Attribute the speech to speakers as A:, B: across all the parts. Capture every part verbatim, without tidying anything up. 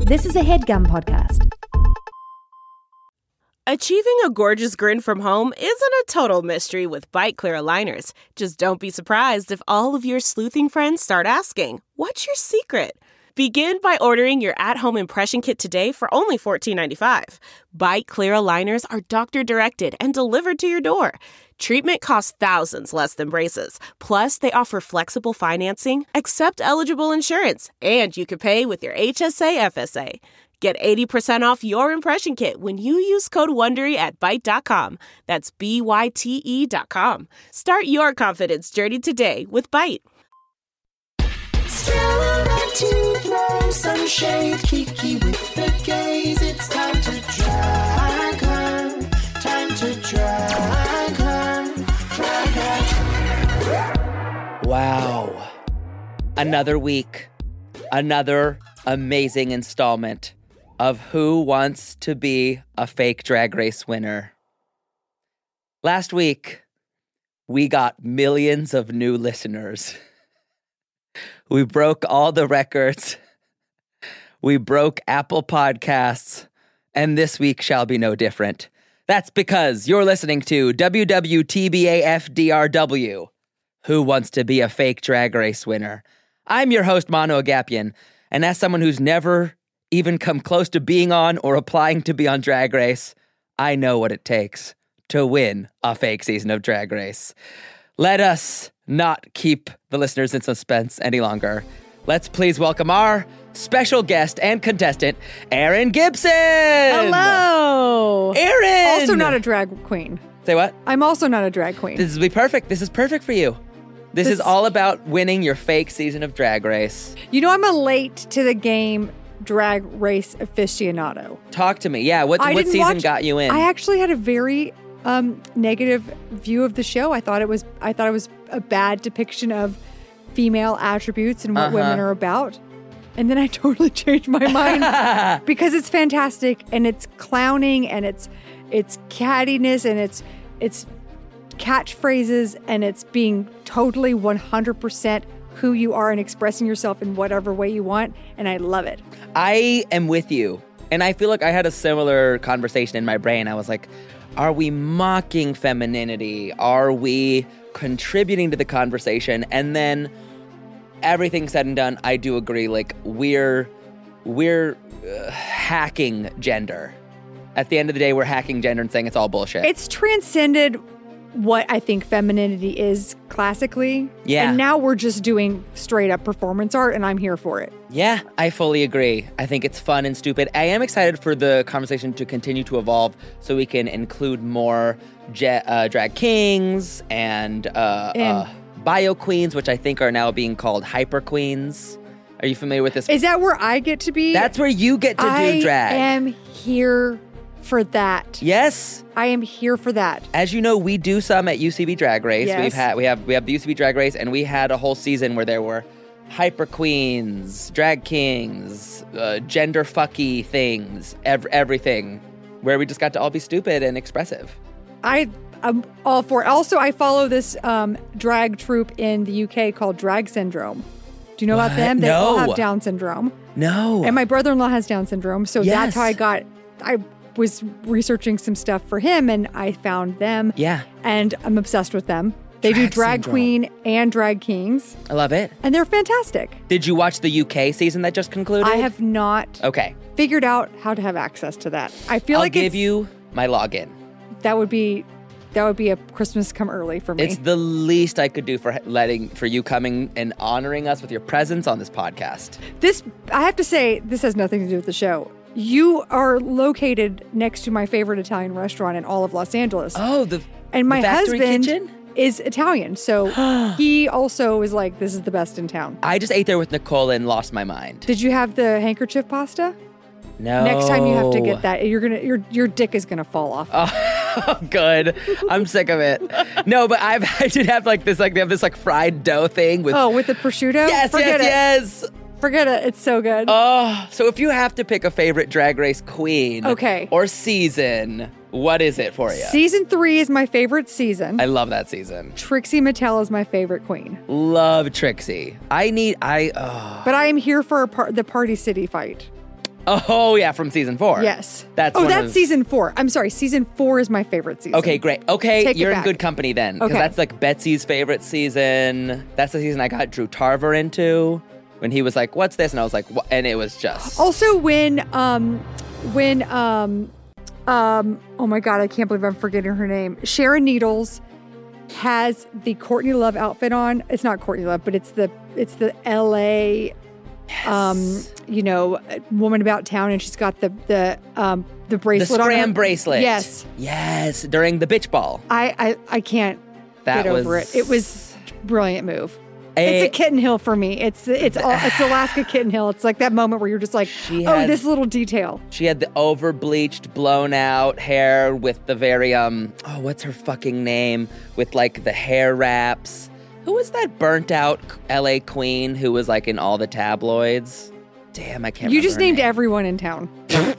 A: This is a HeadGum podcast.
B: Achieving a gorgeous grin from home isn't a total mystery with Byte Clear aligners. Just don't be surprised if all of your sleuthing friends start asking, "What's your secret?" Begin by ordering your at-home impression kit today for only fourteen ninety-five. Byte Clear aligners are doctor-directed and delivered to your door. Treatment costs thousands less than braces. Plus, they offer flexible financing, accept eligible insurance, and you can pay with your H S A F S A. Get eighty percent off your impression kit when you use code WONDERY at byte dot com. That's B Y T E dot com. Start your confidence journey today with Byte.
C: Stella to throw some shade, Kiki with the gaze. It's time to drag her, time to drag her, drag her.
D: Wow. Another week, another amazing installment of Who Wants to Be a Fake Drag Race Winner. Last week, we got millions of new listeners. We broke all the records. We broke Apple Podcasts, and this week shall be no different. That's because you're listening to W W T B A F D R W, Who Wants to Be a Fake Drag Race Winner. I'm your host, Mano Agapian, and as someone who's never even come close to being on or applying to be on Drag Race, I know what it takes to win a fake season of Drag Race. Let us not keep the listeners in suspense any longer. Let's please welcome our special guest and contestant, Erin Gibson.
E: Hello.
D: Erin.
E: Also not a drag queen.
D: Say what?
E: I'm also not a drag queen.
D: This will be perfect. This is perfect for you. This, this is all about winning your fake season of Drag Race.
E: You know, I'm a late to the game Drag Race aficionado.
D: Talk to me. Yeah, what, what season watch, got you in?
E: I actually had a very um, negative view of the show. I thought it was I thought it was a bad depiction of female attributes and what
D: uh-huh.
E: women are about. And then I totally changed my mind because it's fantastic and it's clowning and it's it's cattiness and it's it's catchphrases and it's being totally one hundred percent who you are and expressing yourself in whatever way you want, and I love it.
D: I am with you, and I feel like I had a similar conversation in my brain. I was like, are we mocking femininity? Are we contributing to the conversation? And then everything said and done, I do agree, like, we're we're uh, hacking gender. At the end of the day, we're hacking gender and saying it's all bullshit.
E: It's transcended what I think femininity is classically.
D: Yeah.
E: And now we're just doing straight up performance art, and I'm here for it.
D: Yeah, I fully agree. I think it's fun and stupid. I am excited for the conversation to continue to evolve so we can include more je- uh, drag kings and, uh,
E: and
D: uh, bio queens, which I think are now being called hyper queens. Are you familiar with this?
E: Is that where I get to be?
D: That's where you get to
E: I
D: do drag.
E: I am here for that.
D: Yes.
E: I am here for that.
D: As you know, we do some at U C B Drag Race.
E: Yes.
D: We've had we have we have the U C B Drag Race, and we had a whole season where there were hyper queens, drag kings, uh, gender fucky things, ev- everything, where we just got to all be stupid and expressive.
E: I I'm all for it. Also, I follow this um, drag troupe in the U K called Drag Syndrome. Do you know
D: What?
E: about them? They
D: No.
E: all have Down syndrome.
D: No.
E: And my brother-in-law has Down syndrome, so
D: Yes.
E: that's how I got. I was researching some stuff for him, and I found them.
D: Yeah.
E: And I'm obsessed with them. They
D: Drag
E: do drag
D: Syndrome.
E: queen and drag kings,
D: I love it.
E: and they're fantastic.
D: Did you watch the U K season that just concluded?
E: I have not
D: Okay.
E: figured out how to have access to that. I feel
D: I'll
E: like
D: give
E: it's,
D: you my login.
E: that would be that would be a Christmas come early for me.
D: It's the least I could do for letting for you coming and honoring us with your presence on this podcast.
E: This, I have to say, this has nothing to do with the show. You are located next to my favorite Italian restaurant in all of Los Angeles.
D: Oh, the
E: and my
D: the factory
E: husband
D: kitchen?
E: is Italian, so he also was like, this is the best in town.
D: I just ate there with Nicole and lost my mind.
E: Did you have the handkerchief pasta?
D: No.
E: Next time you have to get that. You're gonna your your dick is gonna fall off.
D: Oh, good. I'm sick of it. No, but I've I did have like this like they have this like fried dough thing with
E: Oh, with the prosciutto?
D: Yes,
E: Forget
D: yes,
E: it.
D: yes.
E: Forget it. It's so good.
D: Oh, so if you have to pick a favorite Drag Race queen,
E: Okay.
D: or season, what is it for you?
E: Season three is my favorite season.
D: I love that season.
E: Trixie Mattel is my favorite queen.
D: Love Trixie. I need I oh.
E: But I am here for a par- the Party City fight.
D: Oh, yeah, from season four.
E: Yes.
D: That's
E: oh,
D: one
E: that's
D: of-
E: season four. I'm sorry. Season four is my favorite season.
D: Okay, great. Okay,
E: Take it
D: you're in
E: back.
D: good company then. Because
E: Okay.
D: that's like Betsy's favorite season. That's the season I got Drew Tarver into when he was like, what's this? And I was like, what? And it was just.
E: Also, when um, when um, um, oh my god, I can't believe I'm forgetting her name. Sharon Needles has the Courtney Love outfit on. It's not Courtney Love, but it's the it's the L A um, you know, woman about town, and she's got the the um the
D: The
E: bracelet on
D: scram
E: her.
D: bracelet.
E: Yes,
D: Yes, during the bitch ball.
E: I I, I can't
D: That
E: get over
D: was-
E: it. It was a brilliant move.
D: A-
E: it's a Kitten Hill for me. It's it's all, it's Alaska Kitten Hill. It's like that moment where you're just like,
D: She
E: oh,
D: had-
E: this little detail.
D: She had the over bleached, blown out hair with the very um oh, what's her fucking name? With like the hair wraps. Who was that burnt out L A queen who was like in all the tabloids? Damn, I can't
E: You
D: remember
E: just
D: her
E: named
D: name.
E: everyone in town.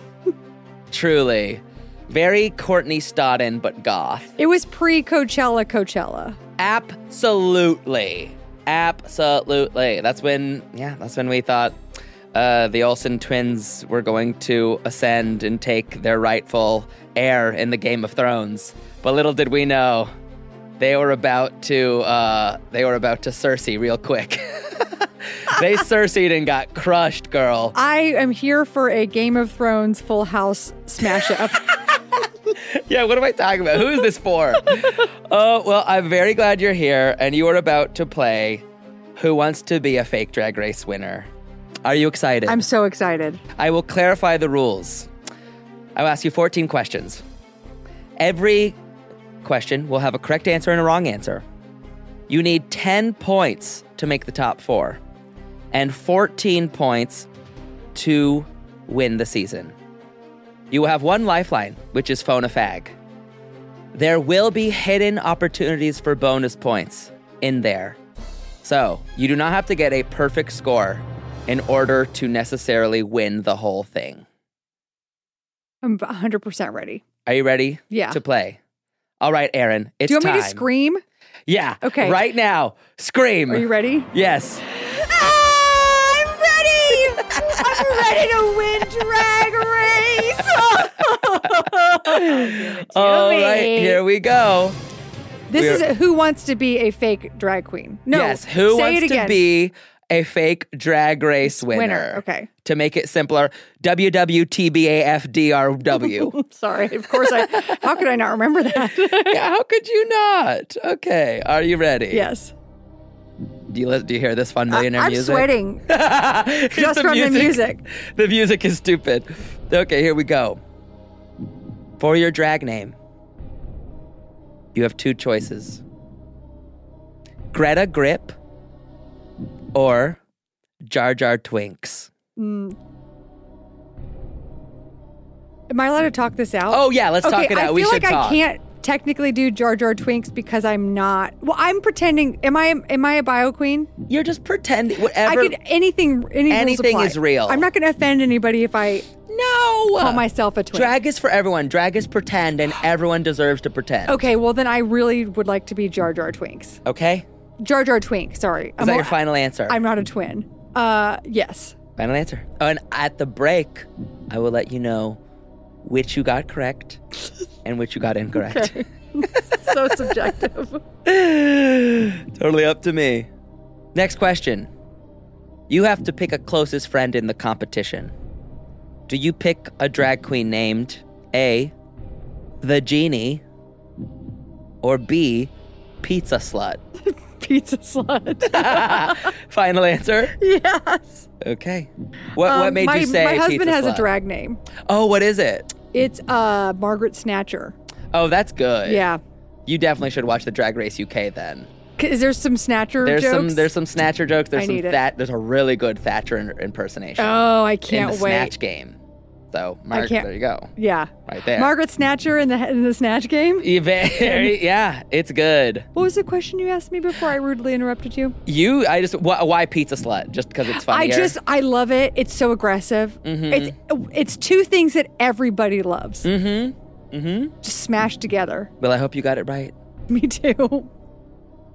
D: Truly. Very Courtney Stodden, but goth.
E: It was pre Coachella. Coachella.
D: Absolutely. Absolutely. That's when, yeah, that's when we thought uh, the Olsen twins were going to ascend and take their rightful heir in the Game of Thrones. But little did we know, they were about to, uh, they were about to Cersei real quick. They Cersei'd and got crushed, girl.
E: I am here for a Game of Thrones Full House smash up.
D: Yeah, what am I talking about? Who is this for? Oh, well, I'm very glad you're here, and you are about to play Who Wants to Be a Fake Drag Race Winner. Are you excited?
E: I'm so excited.
D: I will clarify the rules. I will ask you fourteen questions. Every question will have a correct answer and a wrong answer. You need ten points to make the top four, and fourteen points to win the season. You will have one lifeline, which is phone a fag. There will be hidden opportunities for bonus points in there. So, you do not have to get a perfect score in order to necessarily win the whole thing.
E: I'm one hundred percent ready.
D: Are you ready
E: Yeah.
D: to play? All right, Aaron, it's
E: Do you want
D: time.
E: me to scream?
D: Yeah.
E: Okay.
D: Right now. Scream.
E: Are you ready?
D: Yes.
E: I'm ready! I'm ready to win Drag Race!
D: All
E: me.
D: right, here we go.
E: This
D: We're-
E: is Who Wants to Be a Fake Drag Queen. No,
D: yes, who
E: say
D: wants
E: it again.
D: to be a fake drag race winner?
E: Winner, okay.
D: To make it simpler, W W T B A F D R W.
E: Sorry, of course I. How could I not remember that?
D: Yeah, how could you not? Okay, are you ready?
E: Yes.
D: Do you li- do you hear this fun millionaire
E: I'm
D: music?
E: sweating
D: It's
E: just from the music.
D: The music is stupid. Okay, here we go. For your drag name, you have two choices. Greta Grip or Jar Jar Twinks.
E: Am I allowed to talk this out?
D: Oh, yeah, let's
E: okay,
D: talk it
E: I
D: out.
E: feel
D: We
E: like
D: should talk.
E: I can't technically do Jar Jar Twinks because I'm not. Well, I'm pretending. Am I? Am I a bio queen?
D: You're just pretending. Whatever.
E: I could anything. Any rules
D: Anything
E: apply.
D: is real.
E: I'm not going to offend anybody if I
D: No.
E: call myself a twin.
D: Drag is for everyone. Drag is pretend, and everyone deserves to pretend.
E: Okay, well then I really would like to be Jar Jar Twinks.
D: Okay?
E: Jar Jar Twink. Sorry,
D: Is that your final answer?
E: I'm not a twin. Uh, yes.
D: Final answer. Oh, and at the break, I will let you know which you got correct and which you got incorrect.
E: Okay. So subjective.
D: Totally up to me. Next question. You have to pick a closest friend in the competition. Do you pick a drag queen named A, the Genie, or B, Pizza Slut?
E: Pizza slut.
D: Final answer?
E: Yes.
D: Okay. What what
E: Um,
D: made
E: my,
D: you say
E: my husband
D: Pizza
E: has
D: Slut?
E: a drag name.
D: Oh, what is it?
E: It's uh Margaret Snatcher.
D: Oh, that's good.
E: Yeah.
D: You definitely should watch the Drag Race U K then.
E: Is there some Snatcher
D: There's
E: jokes?
D: some there's some Snatcher jokes. There's
E: I
D: some
E: need it.
D: that there's a really good Thatcher in- impersonation
E: Oh, I
D: in
E: can't
D: the
E: wait.
D: Snatch game. So, Mark,
E: can't-
D: there you go.
E: Yeah.
D: Right there.
E: Margaret Snatcher in the in the Snatch game.
D: You very, yeah, it's good.
E: What was the question you asked me before I rudely interrupted you?
D: You, I just, wh- why Pizza Slut? Just because it's funnier?
E: I just I love it. It's so aggressive.
D: Mm-hmm.
E: It's it's two things that everybody loves.
D: Mm-hmm. Mm-hmm.
E: Just smashed together.
D: Well, I hope you got it right.
E: Me too.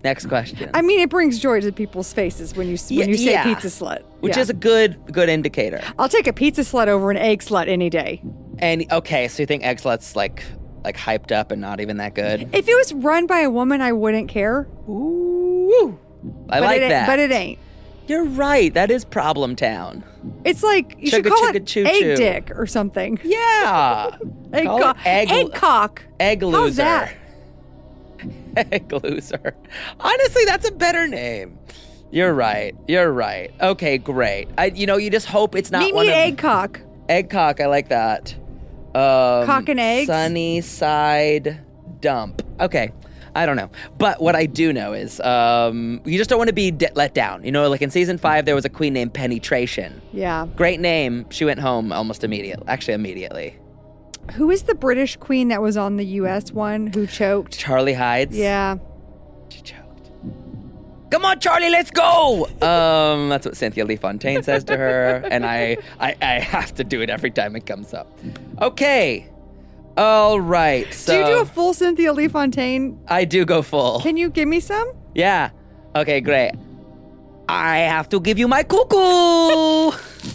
D: Next question.
E: I mean, it brings joy to people's faces when you
D: Yeah,
E: when you say
D: yeah.
E: pizza slut.
D: Which
E: Yeah.
D: is a good good indicator.
E: I'll take a pizza slut over an egg slut any day.
D: And okay, so you think egg slut's like like hyped up and not even that good?
E: If it was run by a woman, I wouldn't care.
D: Ooh. I
E: but
D: like
E: it,
D: that.
E: But it ain't.
D: You're right. That is Problem Town.
E: It's like you
D: Chugga
E: should call
D: chugga
E: it
D: choo
E: egg
D: choo.
E: dick or something.
D: Yeah.
E: Egg,
D: Call
E: co-
D: it egg,
E: egg cock.
D: egg
E: How's
D: loser.
E: that?
D: Egg loser. Honestly, that's a better name. You're right. You're right. Okay, great. I, you know, you just hope it's not
E: Meet
D: one
E: me
D: of
E: egg cock.
D: egg cock. I like that. Um,
E: Cock and eggs?
D: Sunny side dump. Okay. I don't know. But what I do know is um, you just don't want to be de- let down. You know, like in season five, there was a queen named Penetration.
E: Yeah.
D: Great name. She went home almost immediately. Actually, immediately.
E: Who is the British queen that was on the U S one who choked?
D: Charlie Hides.
E: Yeah.
D: She choked. Come on, Charlie, let's go. Um, that's what Cynthia Lee Fontaine says to her, and I, I, I have to do it every time it comes up. Okay. All right. So
E: do you do a full Cynthia Lee Fontaine?
D: I do go full.
E: Can you give me some?
D: Yeah. Okay, great. I have to give you my cuckoo.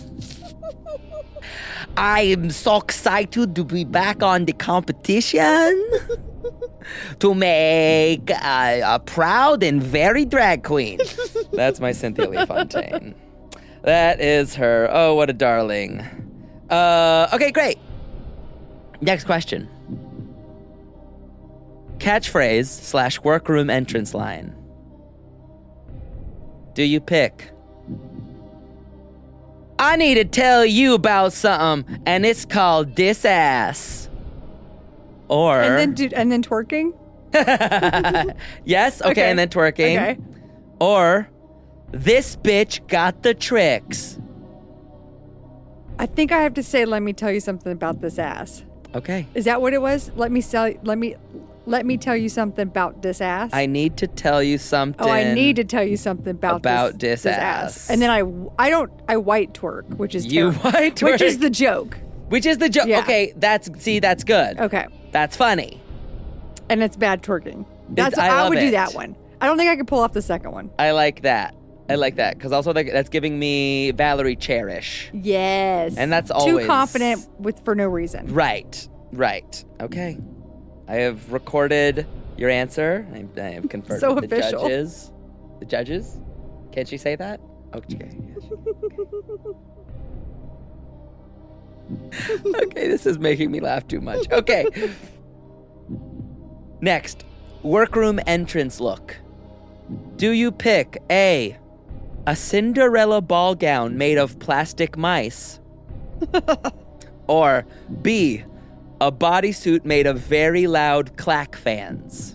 D: I am so excited to be back on the competition to make a, a proud and very drag queen. That's my Cynthia Lee Fontaine. That is her. Oh, what a darling. Uh, okay, great. Next question. Catchphrase slash workroom entrance line. Do you pick? I need to tell you about something, and it's called this ass. Or
E: And then do, and then twerking?
D: yes, okay,
E: Okay.
D: and then twerking.
E: Okay.
D: Or this bitch got the tricks.
E: I think I have to say, let me tell you something about this ass.
D: Okay.
E: Is that what it was? Let me sell let me let me tell you something about this ass.
D: I need to tell you something.
E: Oh, I need to tell you something about
D: About
E: this,
D: this
E: this
D: ass.
E: And then I I don't I white twerk, which is
D: You
E: terrible,
D: white
E: which is
D: twerk.
E: the joke.
D: Which is the joke.
E: Yeah.
D: Okay, that's see, that's good.
E: Okay,
D: That's funny.
E: and it's bad twerking. That's
D: I
E: I,
D: love
E: would
D: it.
E: do that one. I don't think I could pull off the second one.
D: I like that. I like that because also that- that's giving me Valerie Cherish.
E: Yes,
D: And that's
E: too
D: always-
E: confident with for no reason.
D: Right. Right. Okay. I have recorded your answer. I, I have conferred
E: So
D: with the
E: official.
D: judges. The judges? Can't she say that? Okay. Okay, this is making me laugh too much. Okay. Next, workroom entrance look. Do you pick A, a Cinderella ball gown made of plastic mice? Or B, a bodysuit made of very loud clack fans?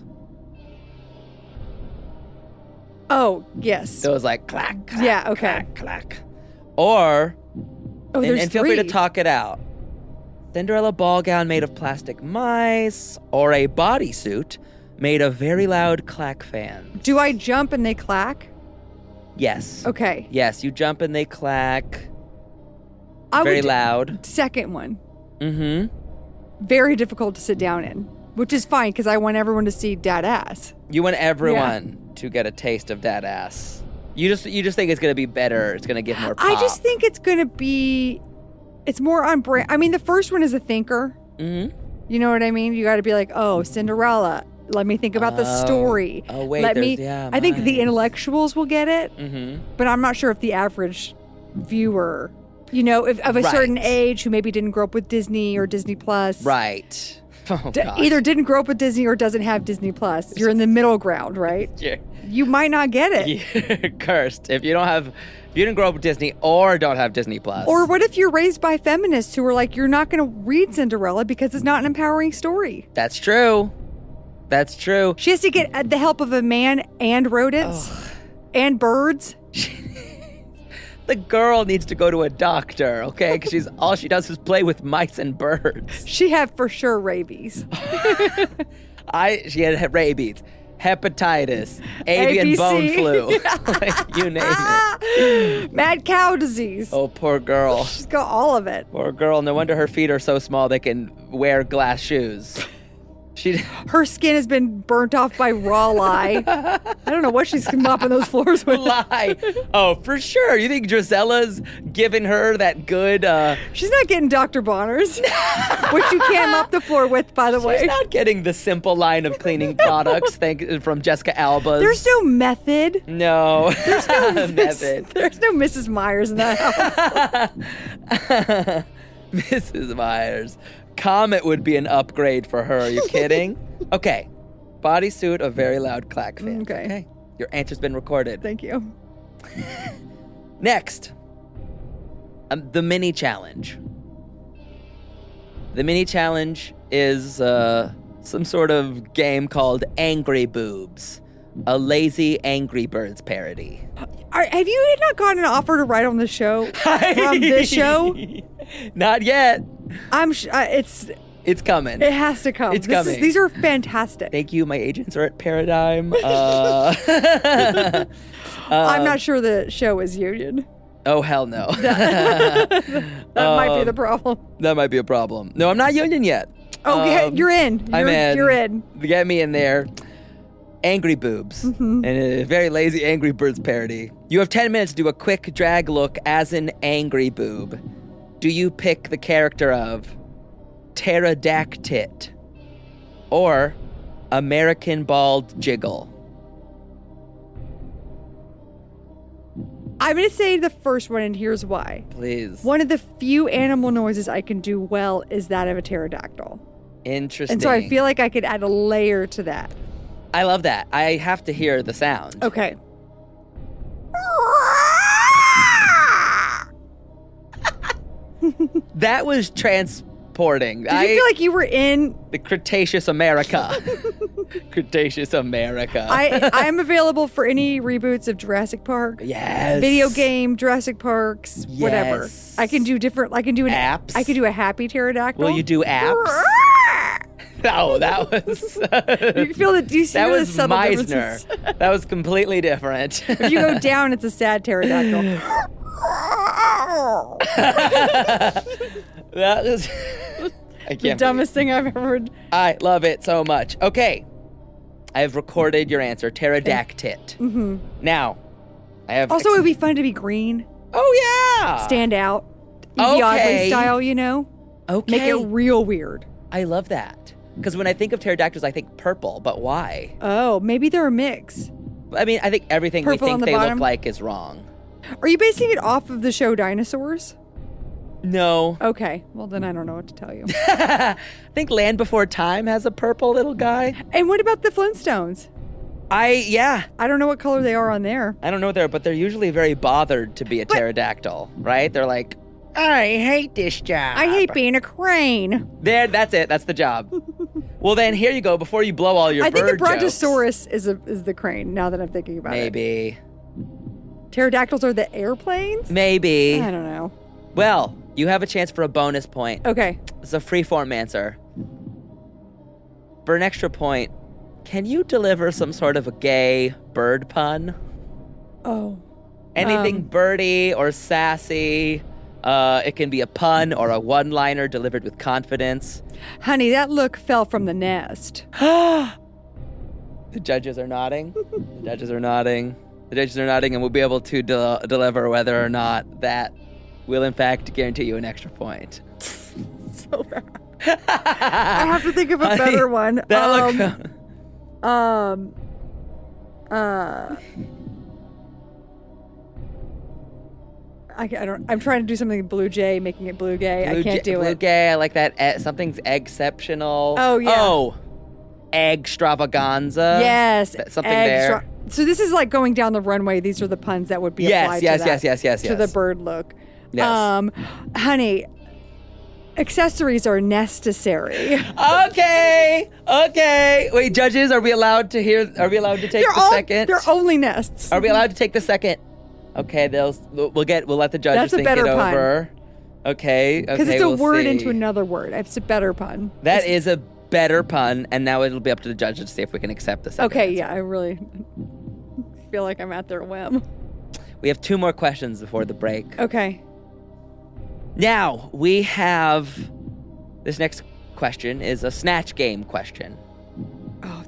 E: Oh yes.
D: Those like clack, clack,
E: Yeah, okay.
D: clack, clack. Or,
E: oh,
D: and,
E: there's
D: and feel
E: three.
D: free to talk it out. Cinderella ball gown made of plastic mice, or a bodysuit made of very loud clack fans?
E: Do I jump and they clack?
D: Yes.
E: Okay.
D: Yes, you jump and they clack.
E: I
D: very
E: would do-
D: loud.
E: Second one.
D: Mm-hmm.
E: Very difficult to sit down in, which is fine because I want everyone to see dad ass.
D: You want everyone to get a taste of that ass. You just you just think it's gonna be better. It's gonna give more pop.
E: I just think it's going to be, it's more on brand. I mean, the first one is a thinker.
D: Mm-hmm.
E: You know what I mean? You got to be like, oh, Cinderella. Let me think about the
D: Oh.
E: story.
D: Oh, wait,
E: Let me.
D: there's- yeah,
E: I think the
D: mine.
E: intellectuals will get it,
D: Mm-hmm.
E: but I'm not sure if the average viewer, you know, if, of a
D: Right.
E: certain age who maybe didn't grow up with Disney or Disney Plus,
D: Right. Oh,
E: d-
D: gosh.
E: either didn't grow up with Disney or doesn't have Disney Plus. You're in the middle ground, right?
D: You're,
E: You might not get it.
D: you're cursed if you don't have. If you didn't grow up with Disney or don't have Disney Plus.
E: Or what if you're raised by feminists who are like, you're not going to read Cinderella because it's not an empowering story?
D: That's true. That's true.
E: She has to get uh, the help of a man and rodents and birds.
D: The girl needs to go to a doctor, okay? Because she's all she does is play with mice and birds.
E: She had for sure rabies.
D: I she had rabies, hepatitis, avian
E: A B C.
D: bone flu, like, you name it.
E: Mad cow disease.
D: Oh, poor girl.
E: She's got all of it.
D: Poor girl. No wonder her feet are so small they can wear glass shoes. She
E: Her skin has been burnt off by raw lye. I don't know what she's mopping those floors with.
D: lie. Oh, for sure. You think Drizella's giving her that good? Uh,
E: She's not getting Doctor Bonner's, which you can't mop the floor with, by the way.
D: she's not getting the simple line of cleaning products thank, from Jessica Alba's.
E: There's no method.
D: no,
E: There's no
D: method.
E: There's no Missus Myers in that house.
D: Missus Myers. Comet would be an upgrade for her. Are you kidding? Okay. Bodysuit of very loud clack fans.
E: Okay.
D: Okay. Your answer's been recorded.
E: Thank you.
D: Next, um, the mini challenge. The mini challenge is uh, some sort of game called Angry Boobs, a lazy Angry Birds parody.
E: Are, have you not gotten an offer to write on the show from this show?
D: Not yet.
E: I'm. Sh- uh, it's.
D: It's coming.
E: It has to come.
D: It's
E: This
D: coming.
E: Is, these are fantastic.
D: Thank you. My agents are at Paradigm. Uh,
E: I'm not sure the show is union.
D: oh, hell no.
E: That might be the
D: Um,
E: problem.
D: That might be a problem. No, I'm not union yet.
E: Oh, yeah,
D: Um,
E: you're in. You're,
D: I'm in.
E: You're in.
D: Get me in there. Angry Boobs.
E: Mm-hmm.
D: And a very lazy Angry Birds parody. You have ten minutes to do a quick drag look as an angry boob. Do you pick the character of Pterodactyl or American Bald Jiggle?
E: I'm going to say the first one, and here's why.
D: Please.
E: One of the few animal noises I can do well is that of a pterodactyl.
D: Interesting.
E: And so I feel like I could add a layer to that.
D: I love that. I have to hear the sound.
E: Okay.
D: That was transporting.
E: Did
D: I,
E: you feel like you were in?
D: the Cretaceous America. Cretaceous America.
E: I I'm available for any reboots of Jurassic Park.
D: yes.
E: Video game, Jurassic Parks, whatever.
D: Yes.
E: I can do different. I can do an
D: Apps?
E: I can do a happy pterodactyl.
D: Will you do apps? No, that was
E: You feel the do you see
D: that
E: the
D: was
E: subtle
D: Meisner.
E: differences?
D: That was completely different.
E: If you go down, it's a sad pterodactyl.
D: That was I
E: The
D: can't.
E: dumbest thing I've ever heard.
D: believe- I love it so much. Okay, I have recorded your answer, pterodactyl.
E: hmm
D: Now, I have
E: Also, it would be fun to be green,
D: Oh yeah.
E: stand out, Evie Oddly
D: Okay.
E: style. You know,
D: Okay.
E: make it real weird.
D: I love that. Because when I think of pterodactyls, I think purple, but why?
E: Oh, maybe they're a mix.
D: I mean, I think everything
E: Purple
D: we
E: on
D: think
E: the
D: they
E: bottom?
D: look like is wrong.
E: Are you basing it off of the show Dinosaurs?
D: No.
E: Okay, well then I don't know what to tell you.
D: I think Land Before Time has a purple little guy.
E: And what about the Flintstones?
D: I, yeah.
E: I don't know what color they are on there.
D: I don't know what they're, but they're usually very bothered to be a pterodactyl, right? They're like, I hate this job.
E: I hate being a crane.
D: There, that's it. That's the job. Well, then here you go. Before you blow all your
E: I think the
D: bird jokes.
E: Brontosaurus is a, is the crane. Now that I'm thinking about it,
D: Maybe.
E: pterodactyls are the airplanes.
D: Maybe.
E: I don't know.
D: Well, you have a chance for a bonus point.
E: Okay,
D: It's a free-form answer. For an extra point, can you deliver some sort of a gay bird pun?
E: oh,
D: Anything
E: Um.
D: birdy or sassy. Uh, it can be a pun or a one-liner delivered with confidence.
E: honey, that look fell from the nest.
D: The judges are nodding. The judges are nodding. The judges are nodding, and we'll be able to de- deliver whether or not that will, in fact, guarantee you an extra point.
E: So bad. I have to think of a
D: Honey,
E: better one.
D: That
E: um,
D: look.
E: um, uh, I, ca- I don't. I'm trying to do something blue jay, making it blue gay. I can't
D: J-
E: do
D: blue
E: it.
D: gay. I like that. E- something's exceptional.
E: Oh, yeah.
D: Oh, extravaganza.
E: Yes,
D: Th- something
E: extra-
D: there.
E: So this is like going down the runway. These are the puns that would be
D: Yes,
E: applied
D: yes,
E: to
D: yes,
E: that,
D: yes, yes,
E: to
D: yes.
E: the bird look.
D: Yes.
E: Um, honey, accessories are necessary.
D: Okay. Okay. Wait, judges, are we allowed to hear? Are we allowed to take
E: they're
D: the
E: all,
D: second?
E: They're only nests.
D: Are we allowed to take the second? Okay, they'll. We'll get. We'll let the judges
E: That's a
D: think
E: better
D: it
E: pun.
D: over. Okay. Okay.
E: Because it's a
D: we'll
E: word
D: see.
E: into another word. It's a better pun.
D: That
E: It's-
D: is a better pun, and now it'll be up to the judges to see if we can accept the second.
E: Okay,
D: answer.
E: yeah, I really feel like I'm at their whim.
D: We have two more questions before the break.
E: Okay.
D: Now we have this next question is a snatch game question.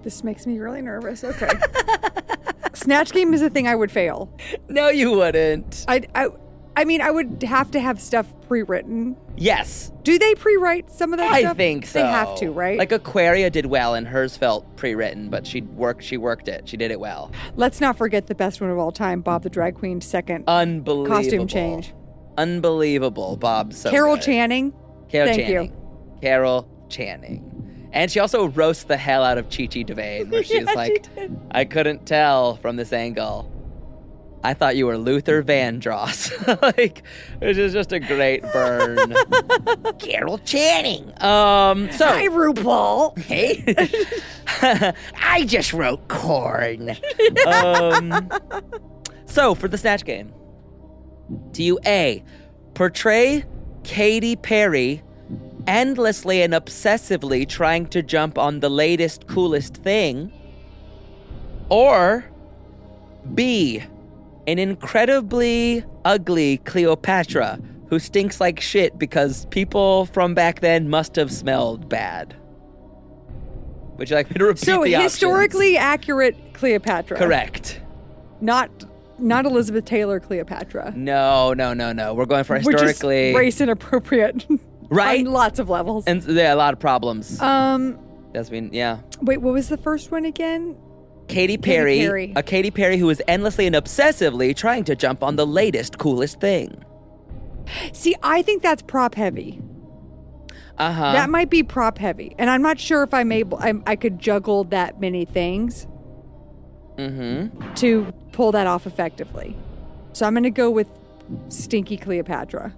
E: This makes me really nervous. Okay. Snatch Game is a thing I would fail.
D: No, you wouldn't.
E: I, I, I mean, I would have to have stuff pre-written.
D: Yes.
E: Do they pre-write some of that
D: I
E: stuff?
D: think so.
E: They have to, right?
D: Like Aquaria did well, and hers felt pre-written, but she worked. She worked it. She did it well.
E: Let's not forget the best one of all time, Bob the Drag Queen's second
D: Unbelievable
E: costume change.
D: Unbelievable, Bob. So
E: Carol
D: good.
E: Channing.
D: Carol
E: Thank
D: Channing.
E: you.
D: Carol Channing. And she also roasts the hell out of Chi Chi DeVayne, where she's
E: Yeah,
D: like,
E: she did.
D: I couldn't tell from this angle. I thought you were Luther Vandross. Like, which is just a great burn. Carol Channing. Um, so.
E: Hi, RuPaul.
D: Hey. I just wrote corn. um, so, for the Snatch Game, do you A, portray Katy Perry endlessly and obsessively trying to jump on the latest, coolest thing? Or B, an incredibly ugly Cleopatra who stinks like shit because people from back then must have smelled bad? Would you like me to repeat
E: So
D: the options?
E: historically accurate Cleopatra.
D: Correct.
E: Not not Elizabeth Taylor Cleopatra.
D: No, no, no, no. We're going for
E: Which is
D: historically.
E: race inappropriate.
D: Right?
E: On lots of levels.
D: And there are a lot of problems.
E: um
D: That's been, yeah.
E: wait, what was the first one again?
D: Katy Perry,
E: Perry.
D: a Katy Perry who is endlessly and obsessively trying to jump on the latest, coolest thing.
E: See, I think that's prop heavy.
D: Uh-huh.
E: That might be prop heavy. And I'm not sure if I'm able I'm, I could juggle that many things
D: Mm-hmm.
E: to pull that off effectively. So I'm going to go with Stinky Cleopatra.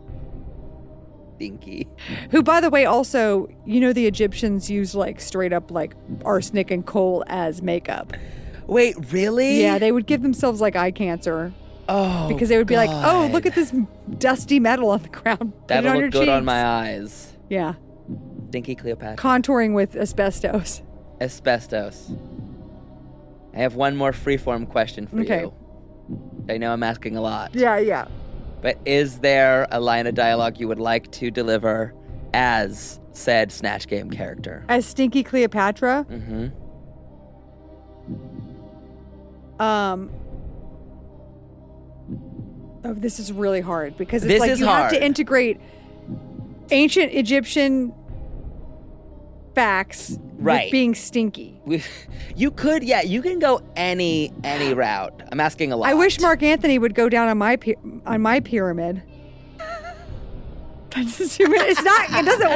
D: Stinky.
E: Who, by the way, also, you know, the Egyptians used like straight up like arsenic and coal as makeup.
D: Wait, really?
E: Yeah, they would give themselves like eye cancer
D: Oh,
E: because they would be like, oh,
D: God.
E: look at this dusty metal on the ground. Put
D: That'll
E: it on
D: look
E: your
D: good on
E: cheeks."
D: my eyes.
E: Yeah.
D: Stinky Cleopatra.
E: Contouring with asbestos.
D: Asbestos. I have one more freeform question for
E: Okay.
D: you. I know I'm asking a lot.
E: Yeah, yeah.
D: But is there a line of dialogue you would like to deliver as said Snatch Game character?
E: As Stinky Cleopatra,
D: Mm-hmm.
E: um, oh, this is really hard because it's
D: This
E: like
D: is
E: you have
D: hard.
E: to integrate ancient Egyptian facts
D: Right.
E: with being stinky.
D: We, you could, yeah, you can go any any route. I'm asking a lot.
E: I wish Mark Anthony would go down on my pi- on my pyramid. That's assuming it's not.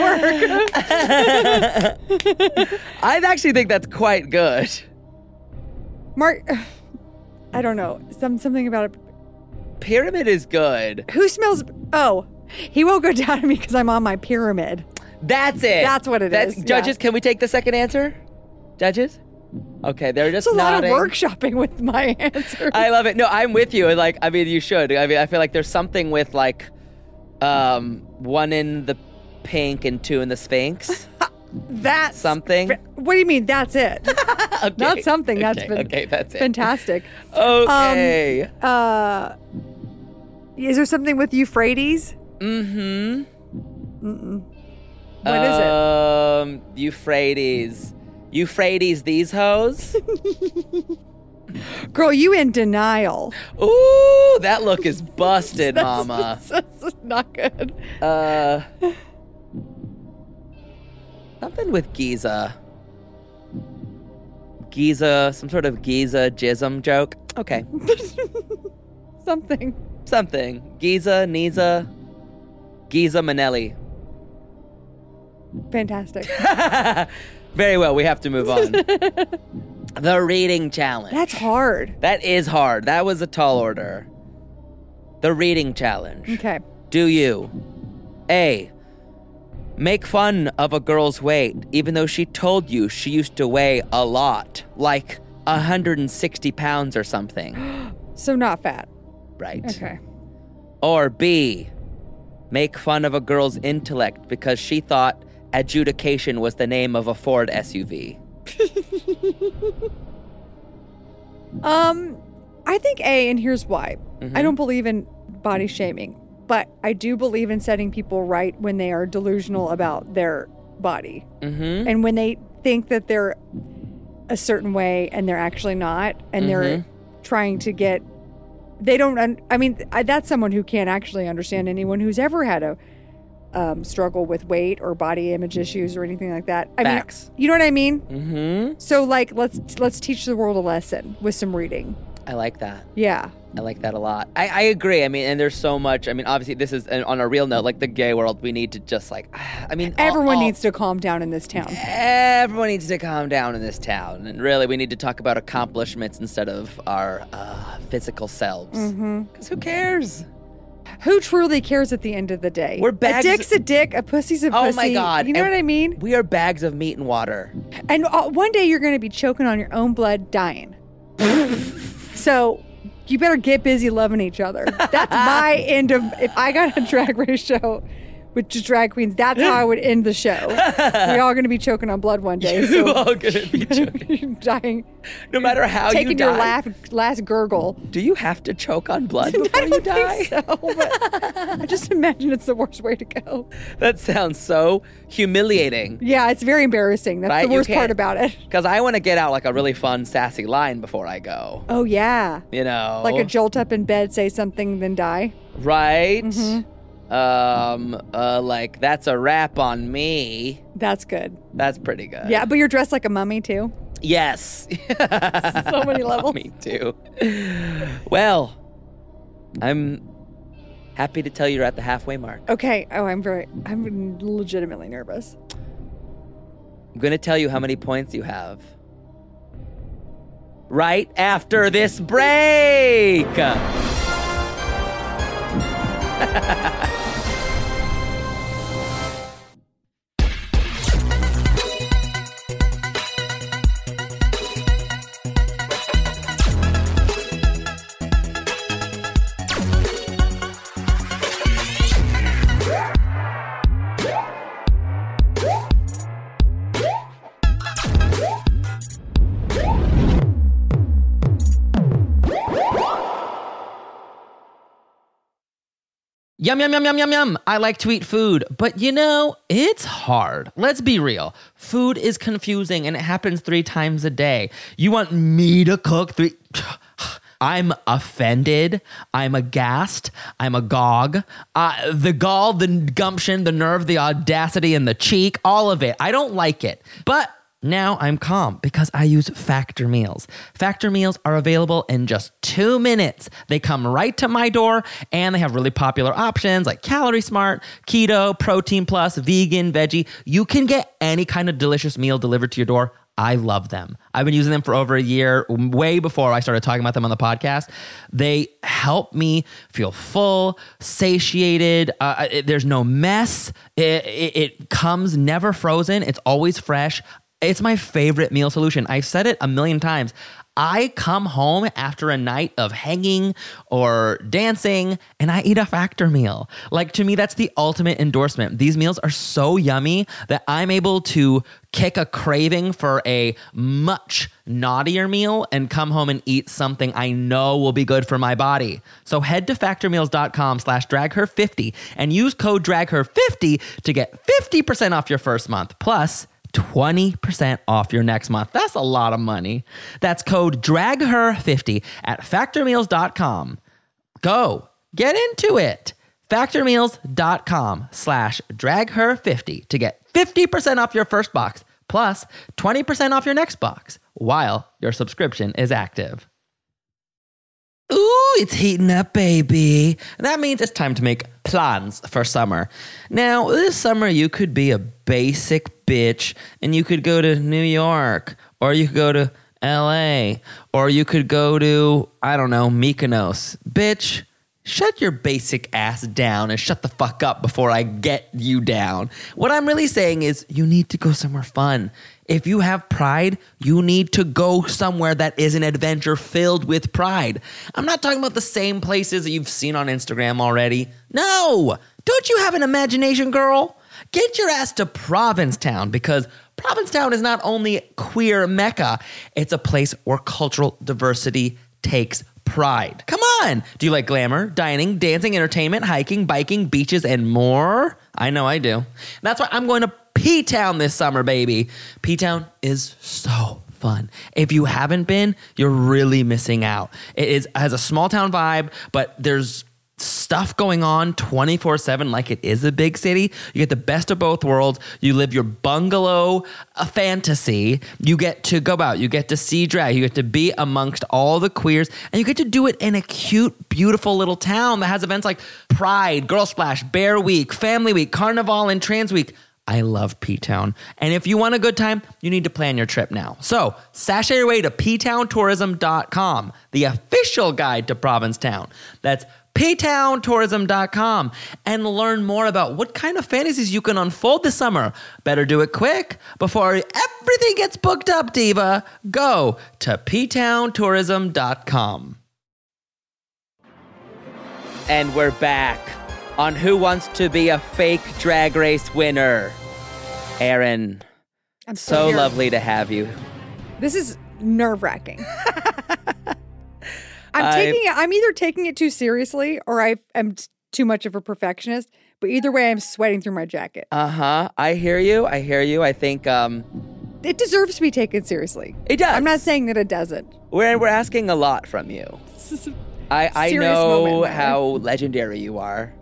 E: It doesn't work.
D: I actually think that's quite good.
E: Mark, I don't know. Some something about it.
D: Pyramid is good.
E: Who smells? Oh, he won't go down on me because I'm on my pyramid.
D: That's it.
E: That's what it
D: That's,
E: is,
D: Judges,
E: yeah.
D: can we take the second answer? Judges? Okay, they're just
E: It's a lot of
D: nodding.
E: workshopping with my answers.
D: I love it. No, I'm with you. Like, I mean, you should. I mean, I feel like there's something with like, um, one in the pink and two in the Sphinx.
E: That's
D: Something.
E: What do you mean? That's it.
D: Okay.
E: Not something. That's
D: okay,
E: been
D: okay, that's it.
E: fantastic.
D: Okay.
E: Uh, is there something with Euphrates?
D: mm-hmm.
E: What is it?
D: Um, Euphrates. Euphrates, these hoes?
E: Girl, you in denial.
D: Ooh, that look is busted, mama.
E: That's not good.
D: Uh, something with Giza. Giza, some sort of Giza jism joke. Okay.
E: Something.
D: Something. Giza, Niza, Giza Manelli.
E: Fantastic.
D: Very well, we have to move on. The reading challenge.
E: That's hard.
D: That is hard. That was a tall order. The reading challenge.
E: Okay.
D: Do you A, make fun of a girl's weight even though she told you she used to weigh a lot, like one hundred sixty pounds or something,
E: So not fat.
D: right?
E: Okay.
D: Or B, make fun of a girl's intellect because she thought adjudication was the name of a Ford S U V.
E: Um, I think A, and here's why.
D: Mhm.
E: I don't believe in body shaming, but I do believe in setting people right when they are delusional about their body.
D: Mm-hmm.
E: And when they think that they're a certain way and they're actually not, and
D: Mm-hmm.
E: they're trying to get. They don't. Un, I mean, I, that's someone who can't actually understand anyone who's ever had a um, struggle with weight or body image issues or anything like that. I
D: Facts.
E: mean, you know what I mean?
D: Mm-hmm.
E: So, like, let's let's teach the world a lesson with some reading.
D: I like that.
E: Yeah.
D: I like that a lot. I, I agree. I mean, and there's so much. I mean, obviously, this is on a real note, like the gay world. We need to just like, I mean, all-
E: Everyone
D: all-
E: needs to calm down in this town.
D: Everyone needs to calm down in this town, and really, we need to talk about accomplishments instead of our uh, physical selves. Because who cares?
E: Who truly cares at the end of the day?
D: We're bags-
E: A dick's a dick, a pussy's a
D: Oh
E: pussy.
D: my God!
E: You know
D: And
E: what I mean?
D: We are bags of meat and water.
E: And uh, one day you're going to be choking on your own blood, dying. So you better get busy loving each other. That's my end of. If I got a drag race show with just drag queens, that's how I would end the show. We're all going to be choking on blood one day.
D: You're
E: So
D: all gonna be choking.
E: dying.
D: No matter how you
E: Taking
D: die.
E: your last, last gurgle.
D: Do you have to choke on blood before
E: I
D: you
E: don't
D: die?
E: think so, but I just imagine it's the worst way to go.
D: That sounds so humiliating.
E: Yeah, it's very embarrassing. That's
D: Right,
E: the
D: you
E: worst part
D: can't-
E: about it.
D: Because I want to get out like a really fun, sassy line before I go.
E: Oh, yeah.
D: You know,
E: Like a jolt up in bed, say something, then die.
D: right?
E: Mm-hmm.
D: Um, uh, like that's a wrap on me.
E: That's good.
D: That's pretty good.
E: Yeah, but you're dressed like a mummy, too.
D: Yes.
E: So many levels.
D: Me too. Well, I'm happy to tell you you're at the halfway mark.
E: Okay. Oh, I'm very, I'm legitimately nervous.
D: I'm going to tell you how many points you have right after this break. Yum, yum, yum, yum, yum, yum. I like to eat food, but you know, it's hard. Let's be real. Food is confusing and it happens three times a day. You want me to cook three? I'm offended. I'm aghast. I'm agog. Uh, the gall, the gumption, the nerve, the audacity, and the cheek, all of it. I don't like it. But now I'm calm because I use Factor meals. Factor meals are available in just two minutes. They come right to my door and they have really popular options like Calorie Smart, Keto, Protein Plus, Vegan, Veggie. You can get any kind of delicious meal delivered to your door. I love them. I've been using them for over a year, way before I started talking about them on the podcast. They help me feel full, satiated. Uh, it, there's no mess. It, it, it comes never frozen. It's always fresh. It's my favorite meal solution. I've said it a million times. I come home after a night of hanging or dancing and I eat a Factor meal. Like, to me, that's the ultimate endorsement. These meals are so yummy that I'm able to kick a craving for a much naughtier meal and come home and eat something I know will be good for my body. So head to factormeals.com slash dragher50 and use code dragher fifty to get fifty percent off your first month. Plus, twenty percent off your next month. That's a lot of money. That's code dragher fifty at factormeals dot com. Go, get into it. Factormeals.com slash dragher50 to get fifty percent off your first box plus twenty percent off your next box while your subscription is active. Ooh, it's heating up, baby. That means it's time to make plans for summer. Now, this summer, you could be a basic bitch and you could go to New York, or you could go to L A, or you could go to, I don't know, Mykonos. Bitch, shut your basic ass down and shut the fuck up before I get you down. What I'm really saying is you need to go somewhere fun. If you have pride, you need to go somewhere that is an adventure filled with pride. I'm not talking about the same places that you've seen on Instagram already. No! Don't you have an imagination, girl? Get your ass to Provincetown, because Provincetown is not only queer mecca, it's a place where cultural diversity takes pride. Come on! Do you like glamour, dining, dancing, entertainment, hiking, biking, beaches, and more? I know I do. That's why I'm going to P-Town this summer, baby. P-Town is so fun. If you haven't been, you're really missing out. It is has a small town vibe, but there's stuff going on twenty-four seven like it is a big city. You get the best of both worlds. You live your bungalow a fantasy. You get to go out. You get to see drag. You get to be amongst all the queers. And you get to do it in a cute, beautiful little town that has events like Pride, Girl Splash, Bear Week, Family Week, Carnival, and Trans Week. I love P-Town. And if you want a good time, you need to plan your trip now. So sashay your way to p town tourism dot com, the official guide to Provincetown. That's p town tourism dot com, and learn more about what kind of fantasies you can unfold this summer. Better do it quick before everything gets booked up, diva. Go to p town tourism dot com. And we're back on Who Wants to Be a Fake Drag Race Winner. Erin,
E: I'm still
D: so
E: here.
D: lovely to have you.
E: This is nerve-wracking. I'm
D: I-
E: taking it. I'm either taking it too seriously or I am t- too much of a perfectionist. But either way, I'm sweating through my jacket.
D: Uh-huh. I hear you. I hear you. I think um,
E: It deserves to be taken seriously.
D: it does.
E: I'm not saying that it doesn't.
D: We're, we're asking a lot from you.
E: This is a
D: I, I
E: serious
D: know
E: moment, Mary.
D: how legendary you are.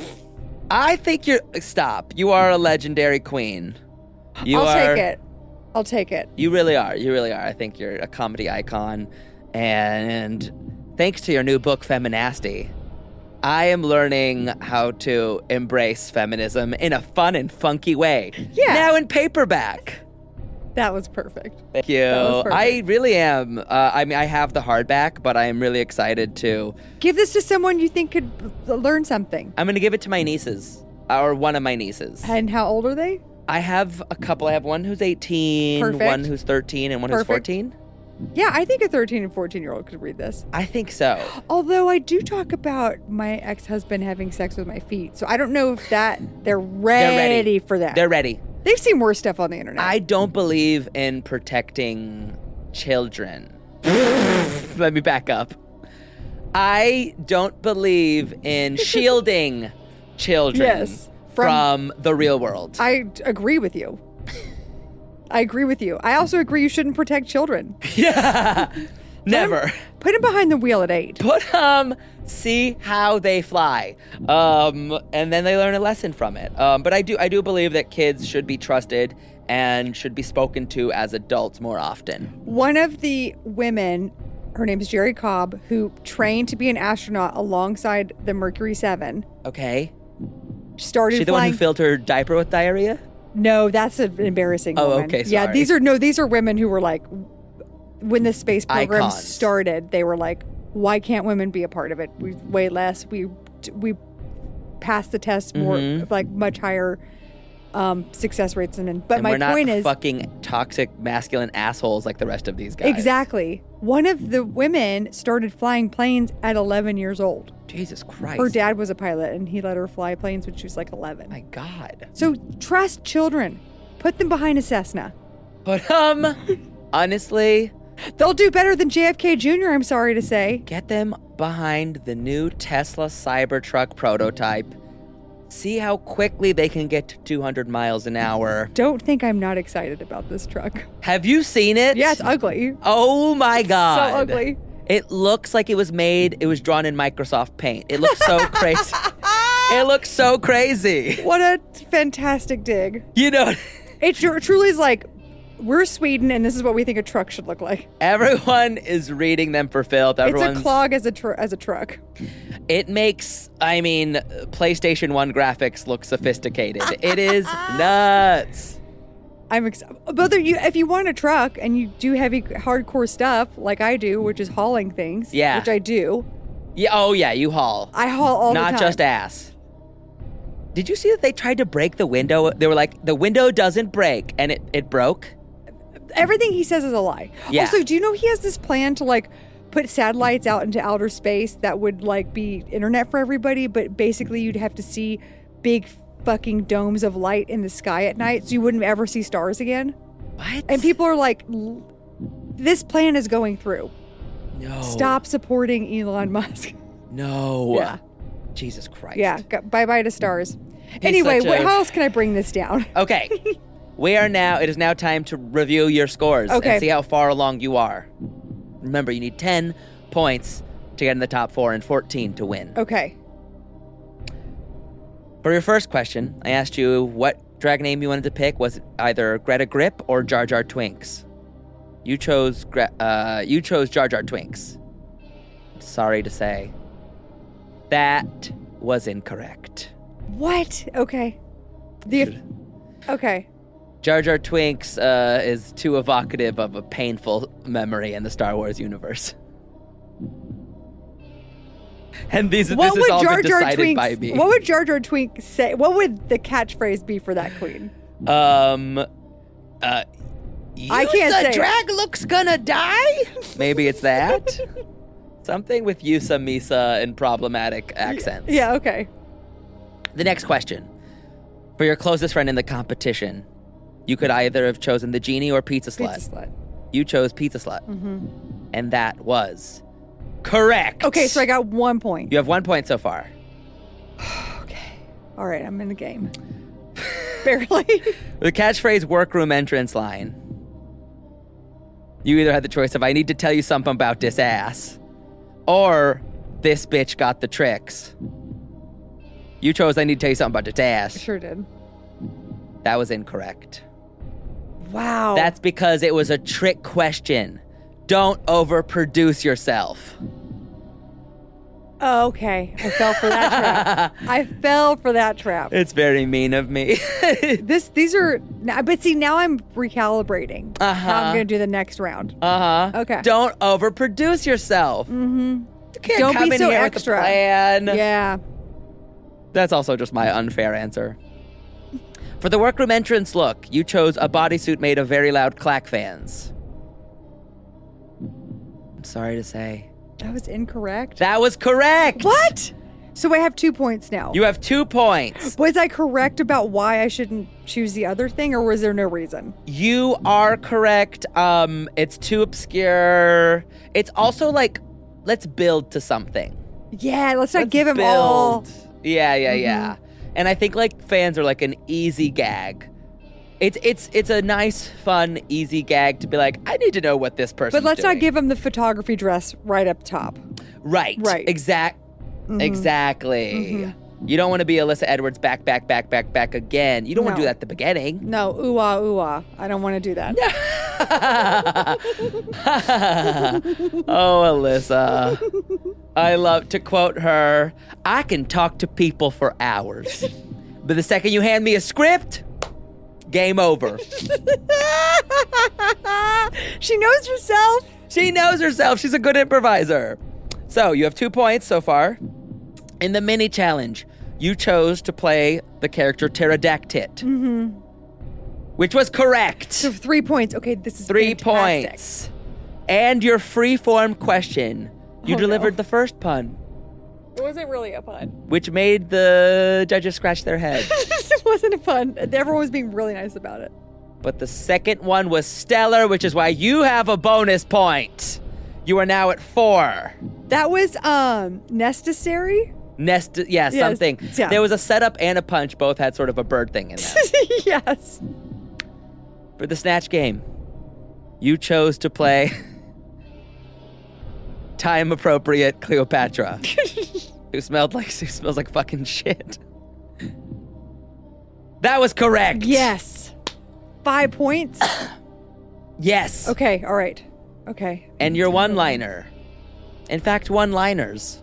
D: I think you're... Stop. You are a legendary queen. You
E: I'll
D: are,
E: take it. I'll take it.
D: You really are. You really are. I think you're a comedy icon. And thanks to your new book, Feminasty, I am learning how to embrace feminism in a fun and funky way.
E: Yeah.
D: Now in paperback.
E: That was perfect.
D: Thank you.
E: That was perfect.
D: I really am. Uh, I mean, I have the hardback, but I am really excited to...
E: Give this to someone you think could l- learn something.
D: I'm going to give it to my nieces, or one of my nieces.
E: And how old are they?
D: I have a couple. I have one who's eighteen,
E: Perfect.
D: one who's thirteen, and one who's
E: Perfect.
D: fourteen.
E: Yeah, I think a thirteen and fourteen year old could read this.
D: I think so.
E: Although I do talk about my ex-husband having sex with my feet. So I don't know if that they're ready,
D: They're ready.
E: for that.
D: They're ready.
E: They've seen worse stuff on the internet.
D: I don't believe in protecting children. Let me back up. I don't believe in shielding children
E: Yes,
D: from,
E: from-
D: the real world.
E: I d- agree with you. I agree with you. I also agree you shouldn't protect children.
D: yeah. Never.
E: Put them behind the wheel at eight.
D: Put them, see how they fly, um, and then they learn a lesson from it. Um, but I do, I do believe that kids should be trusted and should be spoken to as adults more often.
E: One of the women, her name is Jerry Cobb, who trained to be an astronaut alongside the Mercury seven,
D: Okay,
E: started
D: she the one
E: flying.
D: who filled her diaper with diarrhea.
E: No, that's an embarrassing
D: Oh,
E: woman.
D: okay,
E: Yeah,
D: sorry.
E: these are no, these are women who were like, when the space program
D: Icons.
E: started, they were like, why can't women be a part of it? We weigh less. We we pass the test more,
D: Mhm.
E: like much higher um, success rates than men. But
D: And
E: my
D: we're not
E: point is,
D: fucking toxic masculine assholes like the rest of these guys.
E: exactly. One of the women started flying planes at eleven years old.
D: Jesus Christ.
E: Her dad was a pilot, and he let her fly planes when she was like eleven.
D: My God.
E: So trust children. Put them behind a Cessna.
D: But um, honestly,
E: They'll do better than J F K Junior, I'm sorry to say.
D: get them behind the new Tesla Cybertruck prototype. See how quickly they can get to two hundred miles an hour.
E: Don't think I'm not excited about this truck.
D: Have you seen it?
E: Yeah, it's ugly.
D: Oh my God.
E: So ugly.
D: It looks like it was made, it was drawn in Microsoft Paint. It looks so crazy. It looks so crazy.
E: What a fantastic dig.
D: You know,
E: It tru- truly is like, we're Sweden, and this is what we think a truck should look like.
D: everyone is reading them for filth. Everyone's,
E: It's a clog as a tr- as a truck.
D: It makes, I mean, PlayStation one graphics look sophisticated. It is nuts.
E: I'm excited. But there- you, if you want a truck and you do heavy, hardcore stuff like I do, which is hauling things,
D: Yeah.
E: which I do,
D: Yeah. Oh yeah, you haul.
E: I haul all the
D: Not
E: time.
D: just ass. Did you see that they tried to break the window? They were like, the window doesn't break, and it, it broke.
E: Everything he says is a lie.
D: Yeah.
E: Also, do you know he has this plan to like put satellites out into outer space that would like be internet for everybody, but basically you'd have to see big fucking domes of light in the sky at night, so you wouldn't ever see stars again.
D: What?
E: And people are like, "L- this plan is going through.
D: no.
E: Stop supporting Elon Musk.
D: No.
E: Yeah.
D: Jesus Christ.
E: Yeah. Bye bye to stars. Anyway,
D: such
E: wh-
D: a-
E: how else can I bring this down?
D: Okay. We are now, it is now time to review your scores
E: Okay.
D: and see how far along you are. Remember, you need ten points to get in the top four and fourteen to win.
E: Okay.
D: For your first question, I asked you what drag name you wanted to pick. Was it either Greta Grip or Jar Jar Twinks? You chose Gre- uh, you chose Jar Jar Twinks. Sorry to say, that was incorrect.
E: What? Okay. The okay.
D: Jar Jar Twinks uh, is too evocative of a painful memory in the Star Wars universe. And these,
E: What
D: this has all
E: would Jar
D: been
E: Jar
D: decided
E: Twink?
D: by me.
E: What would Jar Jar Twink say? What would the catchphrase be for that queen?
D: Um, uh,
E: I can't
D: Yusa
E: say it.
D: drag looks gonna die? Maybe it's that. Something with Yusa, Misa, and problematic accents.
E: Yeah. Okay.
D: The next question. For your closest friend in the competition, you could either have chosen the genie or pizza slut.
E: Pizza slut.
D: You chose pizza slut. Mm-hmm. And that was correct.
E: Okay, so I got one point.
D: You have one point so far.
E: Okay. All right, I'm in the game. Barely.
D: The catchphrase workroom entrance line. You either had the choice of I need to tell you something about this ass or this bitch got the tricks. You chose I need to tell you something about this ass.
E: Sure did.
D: That was incorrect.
E: Wow.
D: That's because it was a trick question. Don't overproduce yourself.
E: Oh, okay. I fell for that trap. I fell for that trap.
D: It's very mean of me.
E: This, these are, now- but see, now I'm recalibrating
D: Uh-huh.
E: how I'm going to do the next round.
D: Uh-huh.
E: Okay.
D: Don't overproduce yourself. Mm-hmm. You can't
E: Don't
D: come
E: be
D: in
E: so
D: here
E: extra.
D: with a plan.
E: Yeah.
D: That's also just my unfair answer. For the workroom entrance look, you chose a bodysuit made of very loud clack fans. I'm sorry to say.
E: That was incorrect.
D: That was correct!
E: What? So I have two points now.
D: You have two points.
E: Was I correct about why I shouldn't choose the other thing, or was there no reason?
D: You are correct. Um, it's too obscure. It's also like, let's build to something.
E: Yeah, let's not
D: Let's
E: give him
D: build.
E: all.
D: Yeah, yeah, yeah. And I think like fans are like an easy gag. It's it's it's a nice, fun, easy gag to be like, I need to know what this person.
E: But let's not give him the photography dress right up top.
D: right,
E: Right.
D: exact, exactly. You don't want to be Alyssa Edwards back, back, back, back, back again. You don't want to
E: No.
D: do that at the beginning.
E: No, ooh ah, ooh ah. I don't want to do that.
D: Oh, Alyssa. I love to quote her, I can talk to people for hours. But the second you hand me a script, game over.
E: She knows herself.
D: She knows herself. She's a good improviser. So you have two points so far. In the mini challenge, you chose to play the character Pterodactyl. Mm-hmm. Which was correct.
E: So three points. Okay, this is
D: Three
E: fantastic.
D: points. And your free-form question. You
E: Oh,
D: delivered
E: no.
D: the first pun,
E: It wasn't really a pun.
D: which made the judges scratch their heads.
E: It wasn't a pun. Everyone was being really nice about it.
D: But the second one was stellar, which is why you have a bonus point. You are now at four.
E: That was um necessary.
D: Nest, yeah,
E: Yes,
D: something.
E: yeah.
D: There was a setup and a punch. Both had sort of a bird thing in them.
E: Yes.
D: For the Snatch game, you chose to play time-appropriate Cleopatra, who smelled like who smells like fucking shit. That was correct.
E: Yes. Five points.
D: Yes.
E: Okay. All right. Okay.
D: And your one-liner. In fact, one-liners.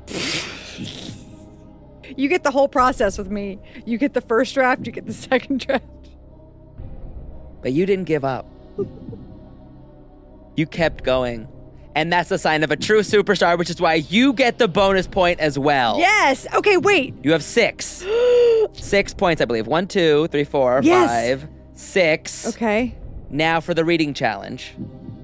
E: You get the whole process with me. You get the first draft. You get the second draft.
D: But you didn't give up. You kept going. And that's a sign of a true superstar, which is why you get the bonus point as well.
E: Yes. Okay. Wait.
D: You have six. Six points, I believe. One, two, three, four,
E: Yes.
D: five, six.
E: Okay.
D: Now for the reading challenge.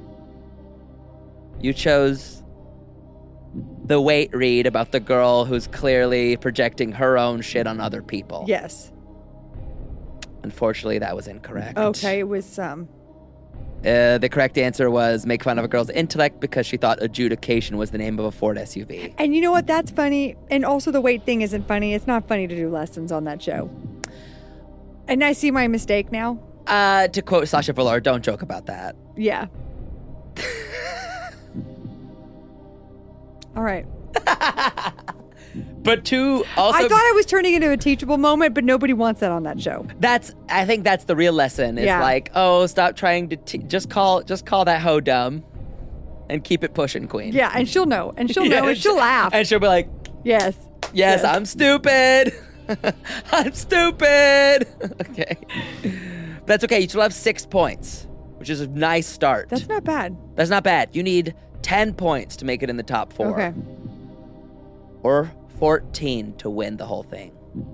D: You chose the wait read about the girl who's clearly projecting her own shit on other people.
E: Yes.
D: Unfortunately, that was incorrect.
E: Okay. It was um.
D: Uh, the correct answer was make fun of a girl's intellect because she thought adjudication was the name of a Ford S U V.
E: And you know what? That's funny. And also the weight thing isn't funny. It's not funny to do lessons on that show. And I see my mistake now.
D: Uh, to quote Sasha Velour, don't joke about that.
E: Yeah. All right.
D: But to also,
E: I thought I was turning into a teachable moment, but nobody wants that on that show.
D: that's I think that's the real lesson. It's
E: Yeah.
D: like, oh, stop trying to te- just call just call that hoe dumb, and keep it pushing, queen.
E: Yeah, and she'll know, and she'll
D: Yeah,
E: know, and she'll laugh.
D: and she'll be like,
E: yes.
D: yes, I'm stupid. I'm stupid. Okay, that's okay. You still have six points, which is a nice start.
E: That's not bad.
D: That's not bad. You need ten points to make it in the top four.
E: Okay.
D: Or fourteen to win the whole thing.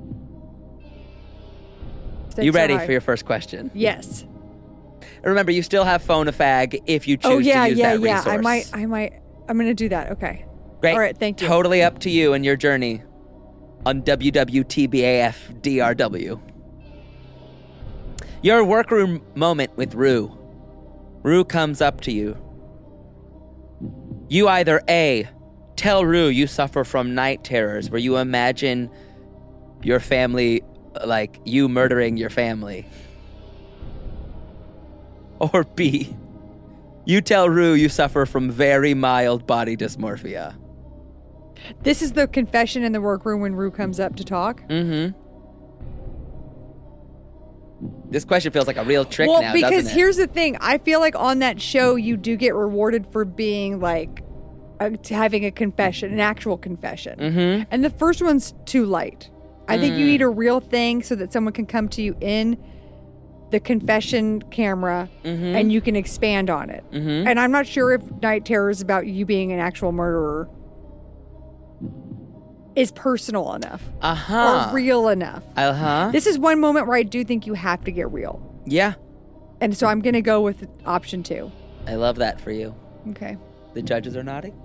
E: Stakes
D: You
E: are
D: ready
E: high.
D: for your first question?
E: Yes.
D: And remember, you still have phone a fag if you choose
E: Oh yeah,
D: to use
E: yeah,
D: that
E: yeah.
D: resource.
E: I might, I might. I'm gonna do that. Okay.
D: Great.
E: All right. Thank you.
D: Totally up to you and your journey on W W T B A F D R W. Your workroom moment with Rue. Rue comes up to you. You either A, tell Rue you suffer from night terrors where you imagine your family, like you murdering your family. Or B, you tell Rue you suffer from very mild body dysmorphia.
E: This is the confession in the workroom when Rue comes up to talk.
D: Mm-hmm. This question feels like a real trick
E: well,
D: now,
E: because
D: doesn't it?
E: here's the thing. I feel like on that show, you do get rewarded for being like uh, to having a confession, an actual confession.
D: Mm-hmm.
E: And the first one's too light. I think you
D: Mm.
E: need a real thing so that someone can come to you in the confession camera
D: Mm-hmm.
E: and you can expand on it.
D: Mm-hmm.
E: And I'm not sure if Night Terror is about you being an actual murderer is personal enough
D: Uh-huh.
E: or real enough.
D: Uh-huh.
E: This is one moment where I do think you have to get real.
D: Yeah.
E: And so I'm going to go with option two.
D: I love that for you.
E: Okay.
D: The judges are nodding.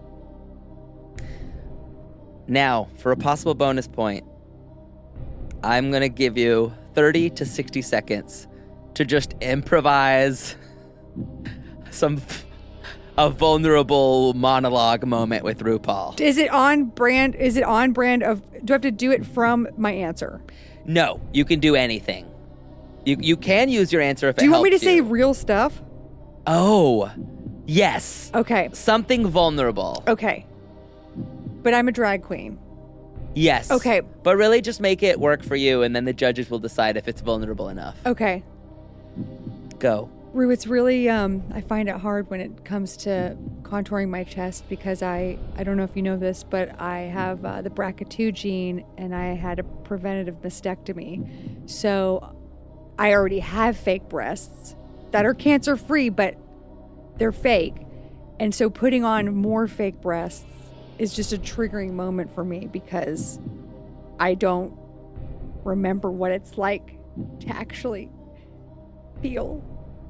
D: Now, for a possible bonus point, I'm going to give you thirty to sixty seconds to just improvise some a vulnerable monologue moment with RuPaul.
E: Is it on brand? Is it on brand of, do I have to do it from my answer?
D: No, you can do anything. You you can use your answer if it
E: Do you want me to
D: helps
E: say
D: you.
E: real stuff?
D: Oh, yes.
E: Okay.
D: Something vulnerable.
E: Okay. But I'm a drag queen.
D: Yes.
E: Okay.
D: But really just make it work for you, and then the judges will decide if it's vulnerable enough.
E: Okay.
D: Go.
E: Rue, it's really, um, I find it hard when it comes to contouring my chest because I, I don't know if you know this, but I have uh, the B R C A two gene and I had a preventative mastectomy. So I already have fake breasts that are cancer free, but they're fake. And so putting on more fake breasts is just a triggering moment for me because I don't remember what it's like to actually feel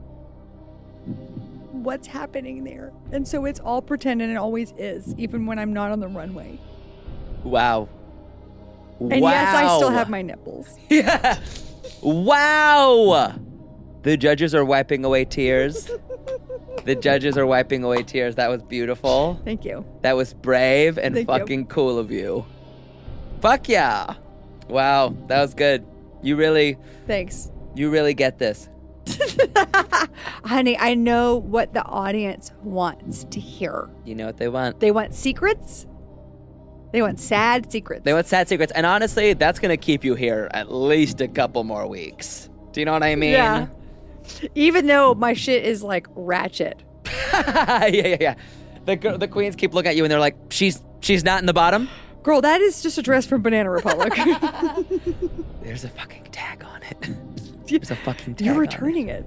E: what's happening there. And so it's all pretend, and it always is, even when I'm not on the runway.
D: Wow.
E: And
D: wow.
E: yes, I still have my nipples.
D: Yeah. Wow. The judges are wiping away tears. The judges are wiping away tears. That was beautiful.
E: Thank you.
D: That was brave and
E: Thank you.
D: fucking cool of you. Fuck yeah. Wow, that was good. You really,
E: Thanks.
D: you really get this.
E: Honey, I know what the audience wants to hear.
D: You know what they want.
E: They want secrets. They want sad secrets.
D: They want sad secrets. And honestly, that's going to keep you here at least a couple more weeks. Do you know what I mean?
E: Yeah. Even though my shit is like ratchet.
D: yeah, yeah, yeah. The gr- the queens keep looking at you and they're like, she's she's not in the bottom?
E: Girl, that is just a dress from Banana Republic.
D: There's a fucking tag on it. There's a fucking tag
E: You're
D: on
E: returning it.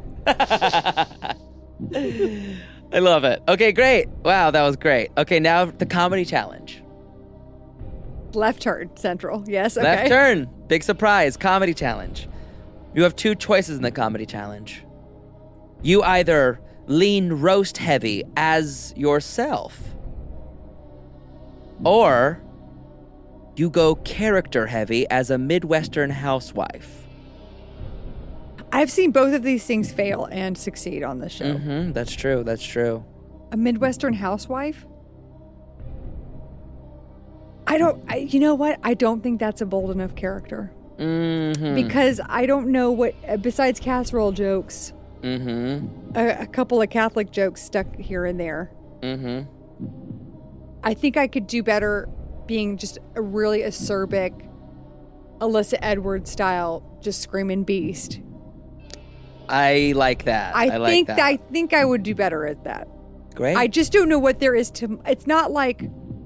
D: it. I love it. Okay, great. Wow, that was great. Okay, now the comedy challenge.
E: Left turn, central. Yes, okay.
D: Left turn. Big surprise. Comedy challenge. You have two choices in the comedy challenge. You either lean roast heavy as yourself, or you go character heavy as a Midwestern housewife.
E: I've seen both of these things fail and succeed on this show.
D: Mm-hmm. That's true. That's true.
E: A Midwestern housewife? I don't, I, you know what? I don't think that's a bold enough character.
D: Mm-hmm.
E: Because I don't know what, besides casserole jokes,
D: Mm-hmm.
E: a, a couple of Catholic jokes stuck here and there.
D: Mm-hmm.
E: I think I could do better being just a really acerbic, Alyssa Edwards style, just screaming beast.
D: I like that.
E: I,
D: I like
E: think
D: that.
E: I think I would do better at that.
D: Great.
E: I just don't know what there is to. It's not like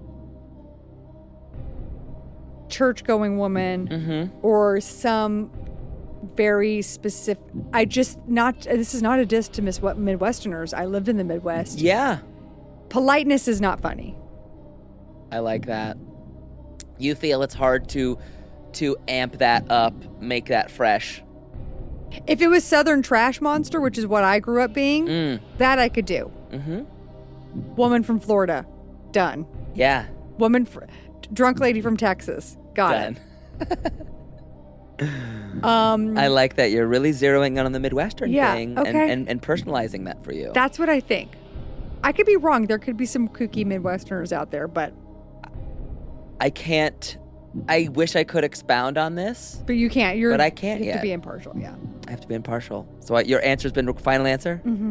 E: church-going woman
D: Mm-hmm.
E: or some very specific. I just not. This is not a diss to Miss Midwesterners. I lived in the Midwest.
D: Yeah.
E: Politeness is not funny.
D: I like that. You feel it's hard to to amp that up, make that fresh.
E: If it was Southern Trash Monster, which is what I grew up being,
D: Mm.
E: that I could do.
D: Mm-hmm.
E: Woman from Florida, done.
D: Yeah.
E: Woman, fr- drunk lady from Texas, got
D: Done.
E: it. Um,
D: I like that you're really zeroing in on the Midwestern
E: Yeah,
D: thing
E: okay.
D: and, and, and personalizing that for you.
E: that's what I think. I could be wrong. There could be some kooky Midwesterners out there, but
D: I can't. I wish I could expound on this.
E: but you can't. You're,
D: But I can't
E: You have
D: yet.
E: to be impartial. Yeah.
D: I have to be impartial. So what, your answer's been final answer?
E: Mm-hmm.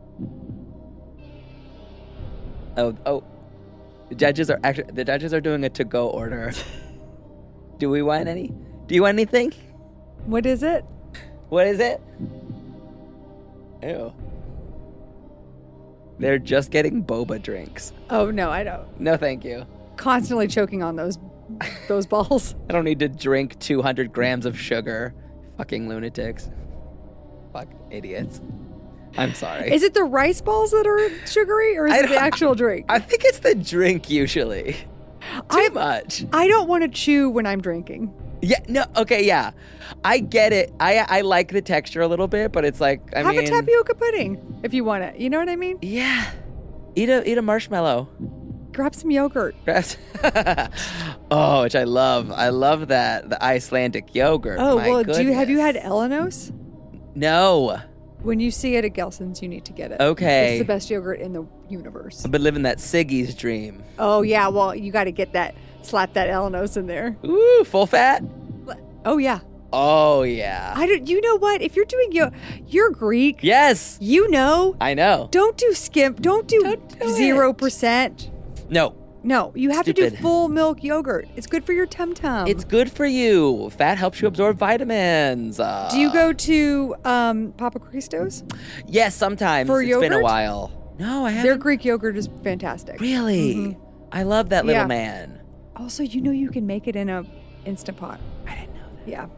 D: Oh, oh. The judges are actually the judges are doing a to-go order. Do we want any? Do you want anything?
E: What is it?
D: What is it? Ew. They're just getting boba drinks.
E: Oh no, I don't.
D: No, thank you.
E: Constantly choking on those those balls.
D: I don't need to drink two hundred grams of sugar. Fucking lunatics. Fuck idiots. I'm sorry.
E: Is it the rice balls that are sugary, or is
D: I
E: it the
D: don't-
E: actual drink?
D: I think it's the drink usually. Too
E: I-
D: much.
E: I don't want to chew when I'm drinking.
D: Yeah, no, okay, yeah. I get it. I I like the texture a little bit, but it's like, I
E: Have
D: mean...
E: a tapioca pudding if you want it. You know what I mean?
D: Yeah. Eat a, eat a marshmallow.
E: Grab some yogurt.
D: Perhaps- oh, which I love. I love that. The Icelandic yogurt.
E: Oh,
D: My
E: well, do you have you had
D: goodness.
E: Elenos?
D: No.
E: When you see it at Gelson's, you need to get it.
D: Okay.
E: It's the best yogurt in the universe.
D: I've been living that Siggy's dream.
E: Oh, yeah. Well, you got to get that, slap that Elenos in there.
D: Ooh, full fat?
E: Oh, yeah.
D: Oh, yeah.
E: I don't, you know what? If you're doing, yo- you're Greek.
D: Yes.
E: You know.
D: I know.
E: Don't do skimp. Don't do
D: Don't do
E: zero
D: it.
E: percent.
D: No.
E: No, you have to do
D: Stupid.
E: full milk yogurt. It's good for your tum tum.
D: It's good for you. Fat helps you absorb vitamins. Uh,
E: Do you go to um, Papa Christo's?
D: Yes, sometimes.
E: For
D: It's been a
E: yogurt?
D: while. No, I
E: Their
D: haven't.
E: Greek yogurt is fantastic.
D: Really?
E: Mhm.
D: I love that little
E: Yeah.
D: man.
E: Also, you know you can make it in a Instant Pot.
D: I didn't know that.
E: Yeah.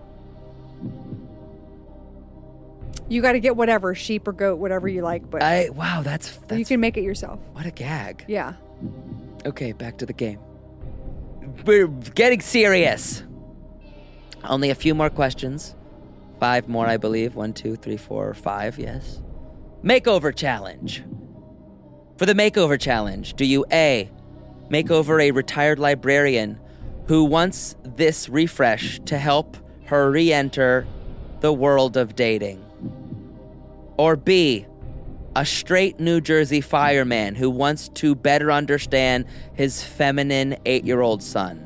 E: You got to get whatever, sheep or goat, whatever you like, but
D: I wow, that's that's
E: you can make it yourself.
D: what a gag.
E: Yeah.
D: Okay, back to the game. We're getting serious. Only a few more questions. Five more, I believe. One, two, three, four, five. Yes. Makeover challenge. For the makeover challenge, do you A, make over a retired librarian who wants this refresh to help her re-enter the world of dating? Or B, a straight New Jersey fireman who wants to better understand his feminine eight-year-old son?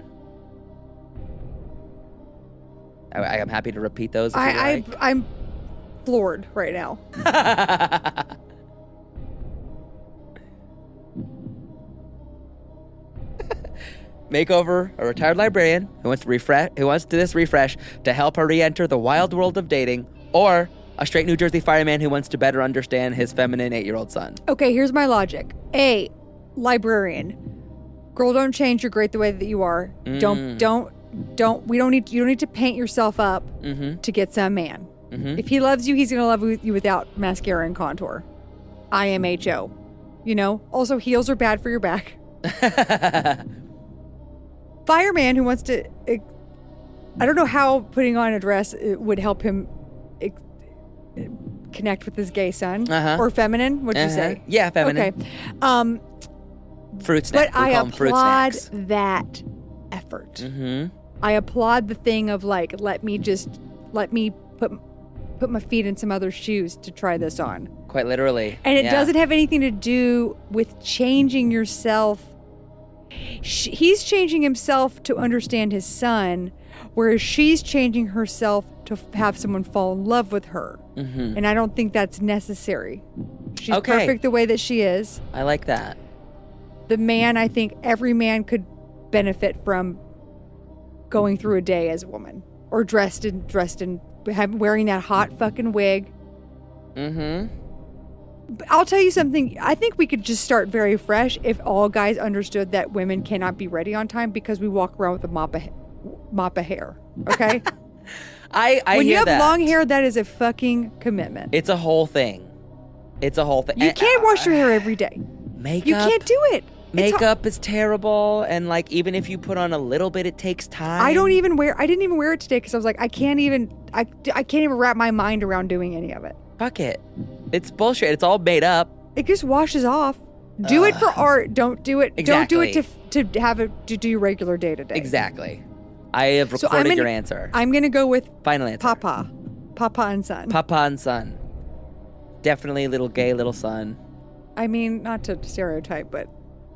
D: I, I am happy to repeat those if you
E: I, I,
D: like.
E: I'm floored right now.
D: Makeover a retired librarian who wants to refresh who wants to do this refresh to help her re-enter the wild world of dating, or a straight New Jersey fireman who wants to better understand his feminine eight-year-old son.
E: Okay, here's my logic. A, librarian. Girl, don't change. You're great the way that you are.
D: Mm.
E: Don't, don't, don't. We don't need. You don't need to paint yourself up
D: Mm-hmm.
E: to get some man.
D: Mm-hmm.
E: If he loves you, he's gonna love you without mascara and contour. I M H O. You know. Also, heels are bad for your back. Fireman who wants to. I don't know how putting on a dress would help him connect with his gay son.
D: Uh-huh.
E: Or feminine. What'd you
D: Uh-huh.
E: say?
D: Yeah, feminine.
E: Okay. Um.
D: Fruit snack.
E: But
D: We
E: I
D: call 'em fruit
E: applaud
D: snacks.
E: that effort.
D: Mm-hmm.
E: I applaud the thing of like, let me just let me put put my feet in some other shoes to try this on.
D: Quite literally.
E: And it
D: Yeah.
E: doesn't have anything to do with changing yourself. Sh- He's changing himself to understand his son. Whereas she's changing herself to f- have someone fall in love with her.
D: Mm-hmm.
E: And I don't think that's necessary. She's
D: Okay.
E: perfect the way that she is.
D: I like that.
E: The man, I think every man could benefit from going through a day as a woman. Or dressed in, dressed in, have, wearing that hot fucking wig.
D: Mm-hmm.
E: But I'll tell you something. I think we could just start very fresh if all guys understood that women cannot be ready on time because we walk around with a mop of, mop of hair. Okay?
D: I, I
E: when
D: hear
E: you have
D: that.
E: long hair, that is a fucking commitment.
D: It's a whole thing. It's a whole thing.
E: You
D: And,
E: can't
D: uh,
E: wash your hair every day.
D: Makeup.
E: You can't do it. It's hard.
D: Makeup is terrible, and like even if you put on a little bit, it takes time.
E: I don't even wear. I didn't even wear it today because I was like, I can't even. I, I can't even wrap my mind around doing any of it.
D: Fuck it. It's bullshit. It's all made up.
E: It just washes off. Do it for art. Don't do it. Don't do it
D: Exactly.
E: to to have it to do regular day to day.
D: Exactly. I have
E: So
D: recorded
E: I'm gonna-
D: your answer.
E: I'm gonna go with
D: Final answer.
E: Papa, Papa and Son.
D: Papa and son. Definitely a little gay little son.
E: I mean, not to stereotype, but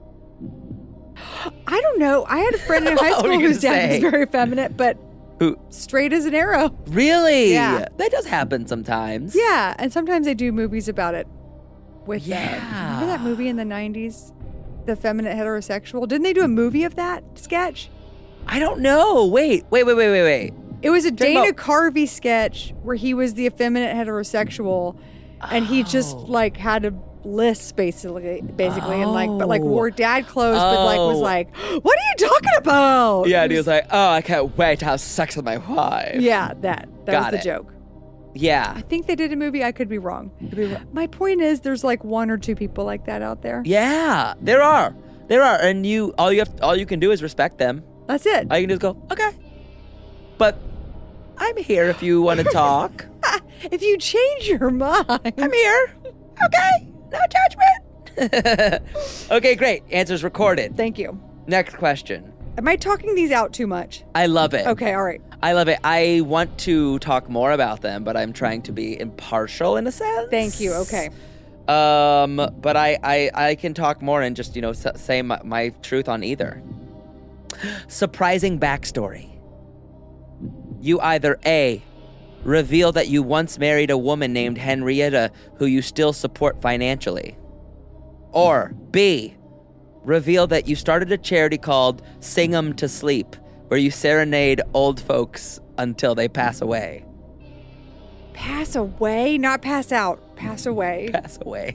E: I don't know. I had a friend in high
D: What were
E: school
D: you
E: whose
D: gonna
E: dad
D: say?
E: was very effeminate, but
D: Who?
E: straight as an arrow.
D: Really?
E: Yeah.
D: That does happen sometimes.
E: Yeah, and sometimes they do movies about it. With uh,
D: Yeah.
E: remember that movie in the nineties, The Feminine Heterosexual? Didn't they do a movie of that sketch?
D: I don't know. Wait, wait, wait, wait, wait, wait.
E: It was a
D: Talking
E: Dana
D: about-
E: Carvey sketch where he was the effeminate heterosexual, and he just
D: Oh.
E: like had a list basically, basically, and like, but like
D: Oh.
E: wore dad clothes, but like was
D: Oh.
E: like, "What are you talking about?"
D: Yeah,
E: It
D: and he was like, "Oh, I can't wait to have sex with my wife."
E: "Yeah, that that
D: Got
E: was the
D: it.
E: joke."
D: Yeah.
E: I think they did a movie. I could be wrong. Could be wrong. My point is, there's like one or two people like that out there.
D: Yeah. There are. There are, and you all you have all you can do is respect them.
E: That's it.
D: All you can do is go, "Okay." But I'm here if you want to talk.
E: If you change your mind,
D: I'm here. Okay. No judgment. Okay, great. Answers recorded.
E: thank you.
D: Next question.
E: Am I talking these out too much?
D: I love it.
E: Okay, all right.
D: I love it. I want to talk more about them, but I'm trying to be impartial in a sense.
E: Thank you. Okay.
D: Um, but I, I, I can talk more and just, you know, s- say my, my truth on either. Surprising backstory. You either A, reveal that you once married a woman named Henrietta who you still support financially. Or B, reveal that you started a charity called Sing 'Em to Sleep, where you serenade old folks until they pass away.
E: Pass away, not pass out. Pass away.
D: Pass away.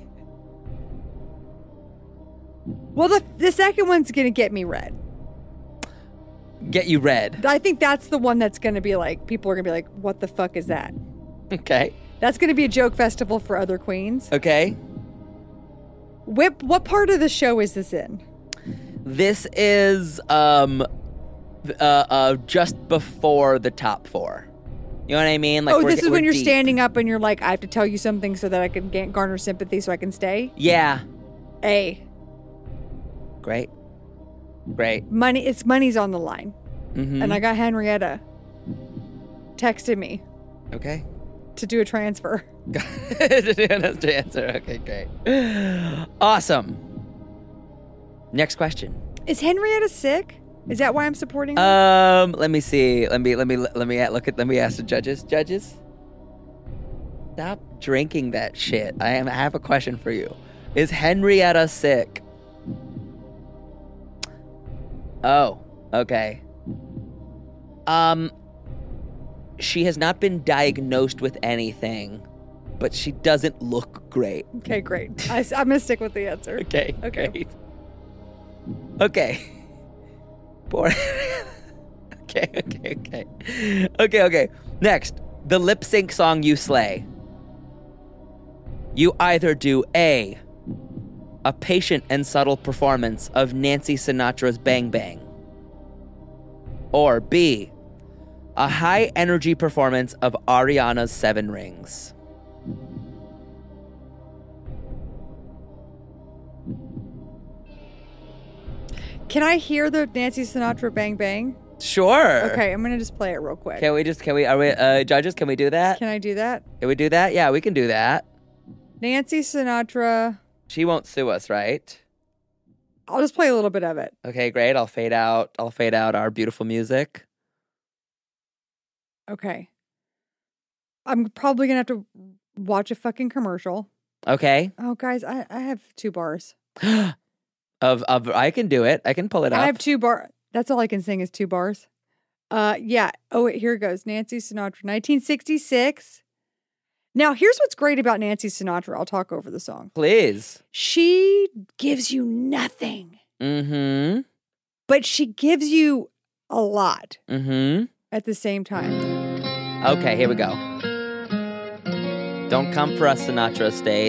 E: Well, the the second one's gonna get me red.
D: Get you red.
E: I think that's the one that's gonna be like, people are gonna be like, "What the fuck is that?"
D: Okay.
E: That's gonna be a joke festival for other queens.
D: Okay.
E: Whip. What part of the show is this in?
D: This is um uh, uh just before the top four. You know what I mean? Like
E: oh,
D: we're
E: this
D: get-
E: is when
D: we're
E: you're
D: deep.
E: standing up and you're like, "I have to tell you something so that I can ga- garner sympathy so I can stay."
D: Yeah.
E: A.
D: Great. Great.
E: Money. It's money's on the line,
D: Mm-hmm.
E: and I got Henrietta texted me
D: Okay.
E: to do a transfer.
D: That's the answer. Okay, great. Awesome. Next question.
E: Is Henrietta sick? Is that why I'm supporting her?
D: Um, let me see. Let me let me let me look at. Let me ask the judges. Judges, stop drinking that shit. I am. I have a question for you. Is Henrietta sick? Oh, okay. Um, she has not been diagnosed with anything, but she doesn't look great.
E: Okay, great. I, am gonna stick with the answer.
D: Okay.
E: Okay.
D: Great. Okay. Poor. okay. Okay. Okay. Okay. Okay. Next, the lip sync song "You Slay." You either do A, a patient and subtle performance of Nancy Sinatra's "Bang Bang," or B, a high energy performance of Ariana's "Seven Rings."
E: Can I hear the Nancy Sinatra "Bang Bang"?
D: Sure.
E: Okay, I'm gonna just play it real quick.
D: Can we just, can we, are we, uh, judges, can we do that?
E: Can I do that?
D: Can we do that? Yeah, we can do that.
E: Nancy Sinatra.
D: She won't sue us, right?
E: I'll just play a little bit of it.
D: Okay, great. I'll fade out, I'll fade out our beautiful music.
E: Okay. I'm probably going to have to watch a fucking commercial.
D: Okay.
E: Oh, guys, I, I have two bars.
D: of of I can do it. I can pull it up.
E: I have two bar. That's all I can sing is two bars. Uh, yeah. Oh, wait, here it goes. Nancy Sinatra, nineteen sixty-six. Now, here's what's great about Nancy Sinatra. I'll talk over the song.
D: Please.
E: She gives you nothing,
D: Mm-hmm.
E: but she gives you a lot
D: Mm-hmm.
E: at the same time.
D: Okay, here we go. Don't come for us, Sinatra Estate.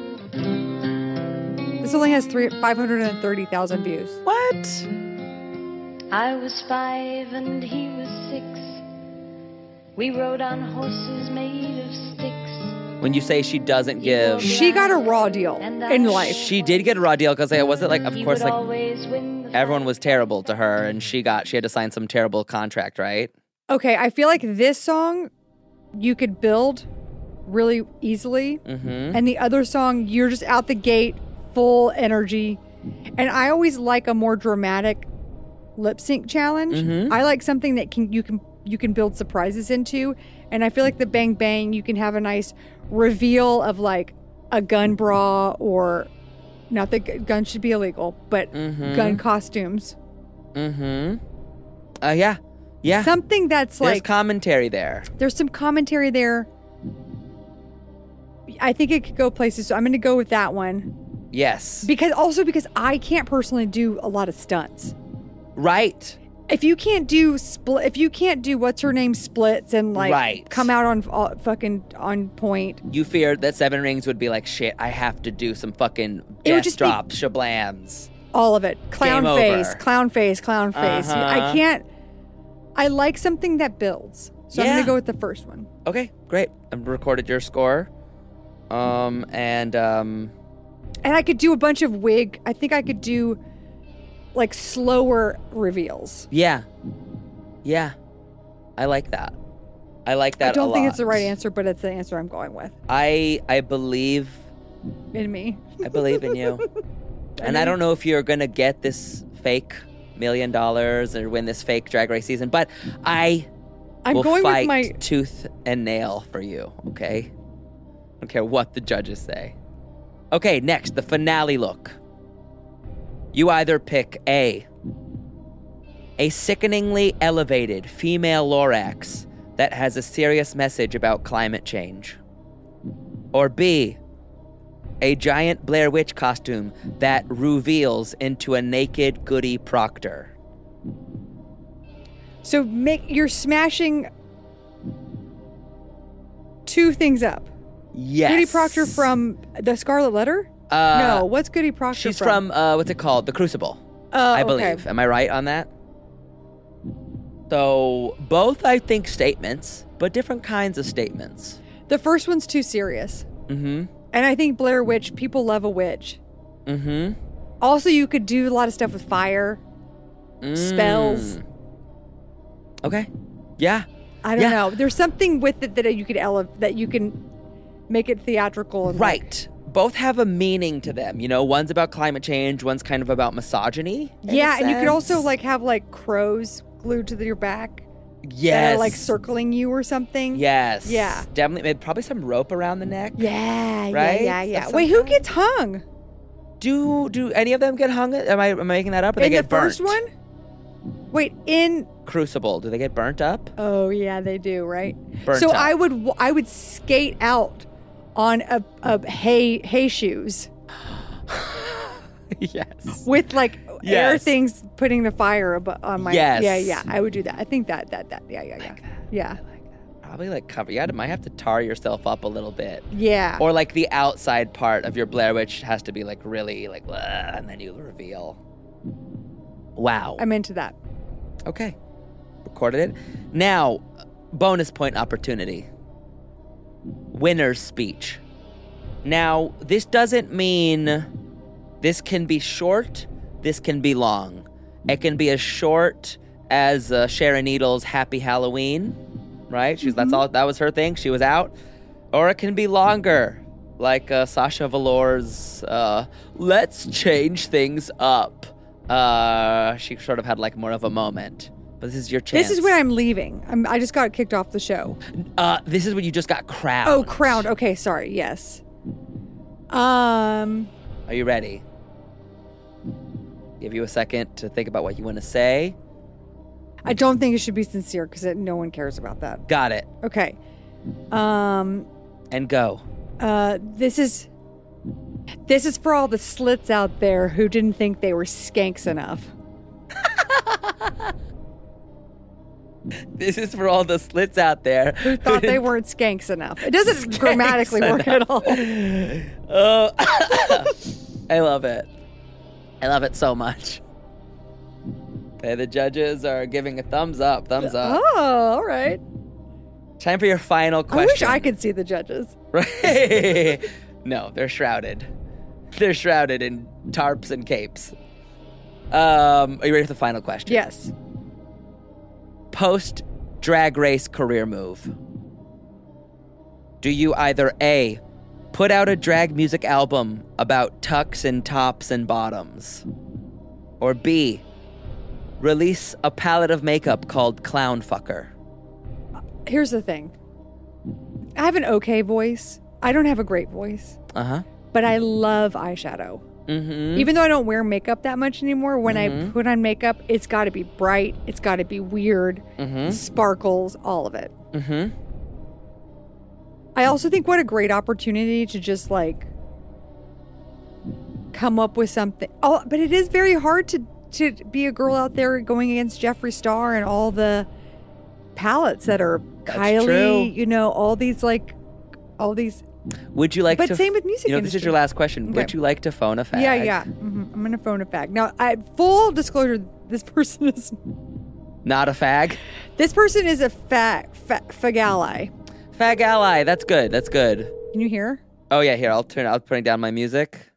E: This only has three five hundred thirty thousand views.
D: What?
A: I was five and he was six. We rode on horses made of sticks.
D: When you say she doesn't give,
E: She got a raw deal in life.
D: she did get a raw deal because it wasn't like, of
A: He
D: course,
A: would
D: like
A: always win the
D: everyone
A: fight.
D: was terrible to her, and she got she had to sign some terrible contract, right?
E: Okay, I feel like this song you could build really easily.
D: Mm-hmm.
E: And the other song, you're just out the gate, full energy. And I always like a more dramatic lip sync challenge.
D: Mhm.
E: I like something that can you can you can build surprises into. And I feel like the Bang Bang, you can have a nice reveal of like a gun bra or not that gu- guns should be illegal, but
D: Mhm.
E: gun costumes.
D: Mm-hmm. Uh, yeah. Yeah.
E: Something that's
D: There's
E: like
D: commentary there.
E: there's some commentary there. I think it could go places. So I'm going to go with that one.
D: Yes.
E: Because also because I can't personally do a lot of stunts.
D: Right.
E: If you can't do split, if you can't do what's her name splits and like
D: Right.
E: come out on uh, fucking on point,
D: You feared that Seven Rings would be like, shit, I have to do some fucking
E: It would
D: death
E: just be-
D: drop shablams.
E: all of it, clown
D: Game
E: face,
D: over.
E: clown face, clown face.
D: Uh-huh.
E: I can't. I like something that builds, so I'm
D: Yeah.
E: gonna go with the first one.
D: Okay, great. I've recorded your score. Um, and, um,
E: And I could do a bunch of wig. I think I could do like slower reveals.
D: yeah. Yeah. I like that. I like that
E: I don't
D: a
E: think
D: lot.
E: it's the right answer, but it's the answer I'm going with.
D: I, I believe,
E: In me.
D: I believe in you. And I don't know if you're going to get this fake million dollars or win this fake Drag Race season, but I
E: I'm
D: will
E: going
D: fight
E: with my.
D: tooth and nail for you, okay? I don't care what the judges say. Okay, next, the finale look. You either pick A, a sickeningly elevated female Lorax that has a serious message about climate change, or B, a giant Blair Witch costume that reveals into a naked Goody Proctor.
E: So make you're smashing two things up.
D: Yes.
E: Goody Proctor from The Scarlet Letter?
D: Uh,
E: no, what's Goody Proctor
D: She's
E: from?
D: from, uh, what's it called? The Crucible,
E: Oh,
D: I
E: okay.
D: believe. Am I right on that? So, both, I think, statements, but different kinds of statements.
E: The first one's too serious.
D: Mm-hmm.
E: And I think Blair Witch, people love a witch.
D: Mm-hmm.
E: Also, you could do a lot of stuff with fire, spells.
D: Mm. Okay. Yeah.
E: I don't
D: Yeah.
E: know. There's something with it that you could ele- that you can make it theatrical. And like-
D: Right. Both have a meaning to them. You know, one's about climate change, one's kind of about misogyny. in a
E: yeah, and you could also
D: sense.
E: like have like crows glued to the, your back. That
D: yes.
E: are like circling you or something.
D: Yes.
E: Yeah.
D: Definitely. Probably some rope around the neck.
E: Yeah,
D: Right?
E: yeah, yeah, yeah.
D: Of
E: Wait,
D: some
E: who
D: kind?
E: gets hung?
D: Do do any of them get hung? Am I, am I making that up? Or they
E: In the
D: get burnt?
E: first one? Wait, in
D: Crucible. Do they get burnt up?
E: oh yeah, they do, right?
D: Burnt
E: so
D: up.
E: I would w- I would skate out on a, a hay hay shoes
D: Yes.
E: with like air
D: Yes.
E: things putting the fire ab- on my
D: Yes.
E: yeah yeah I would do that. I think that that that yeah yeah yeah yeah
D: Probably like cover. You might have to tar yourself up a little bit.
E: yeah.
D: Or like the outside part of your Blair Witch has to be like really like, "Ugh," and then you reveal. Wow.
E: I'm into that.
D: Okay. Recorded it. Now, bonus point opportunity. Winner's speech. Now, this doesn't mean this can be short, this can be long. It can be as short as uh, Sharon Needles' Happy Halloween, right? She's that's all that was her thing. She was out. Or it can be longer, like uh, Sasha Velour's uh, Let's Change Things Up. Uh, she sort of had like more of a moment. But This is your chance.
E: This is when I'm leaving. I'm, I just got kicked off the show.
D: Uh, this is when you just got crowned.
E: Oh, crowned. Okay, sorry. Yes. Um.
D: Are you ready? Give you a second to think about what you want to say.
E: I don't think it should be sincere because no one cares about that.
D: Got it.
E: Okay. Um.
D: And go.
E: Uh. This is. This is for all the slits out there who didn't think they were skanks enough.
D: This is for all the slits out there
E: Who thought they weren't skanks enough. It doesn't grammatically work at all.
D: Oh, I love it. I love it so much. Okay, the judges are giving a thumbs up. Thumbs up.
E: Oh, all right.
D: Time for your final question.
E: I wish I could see the judges.
D: Right? No, they're shrouded. They're shrouded in tarps and capes. Um, are you ready for the final question?
E: Yes.
D: Post drag race career move. Do you either A, put out a drag music album about tucks and tops and bottoms, or B, release a palette of makeup called Clown Fucker?
E: Here's the thing. I have an okay voice. I don't have a great voice,
D: Uh-huh.
E: but I love eyeshadow.
D: Mm-hmm.
E: Even though I don't wear makeup that much anymore, when
D: Mhm.
E: I put on makeup, it's got to be bright. It's got to be weird.
D: Mhm.
E: Sparkles, all of it.
D: Mm-hmm.
E: I also think what a great opportunity to just like come up with something. Oh, but it is very hard to to be a girl out there going against Jeffree Star and all the palettes that are
D: That's
E: Kylie,
D: true.
E: you know, all these like all these.
D: Would you like
E: But
D: to...
E: same with music
D: You know, this is
E: industry.
D: your last question. Would
E: Okay.
D: you like to phone a fag?
E: Yeah, yeah. hmm I'm gonna phone a fag. Now, I full disclosure, this person is
D: Not a fag?
E: this person is a fag fa, fag ally.
D: Fag ally. That's good. That's good.
E: Can you hear?
D: Oh, yeah. Here, I'll turn... I'll putting down my music.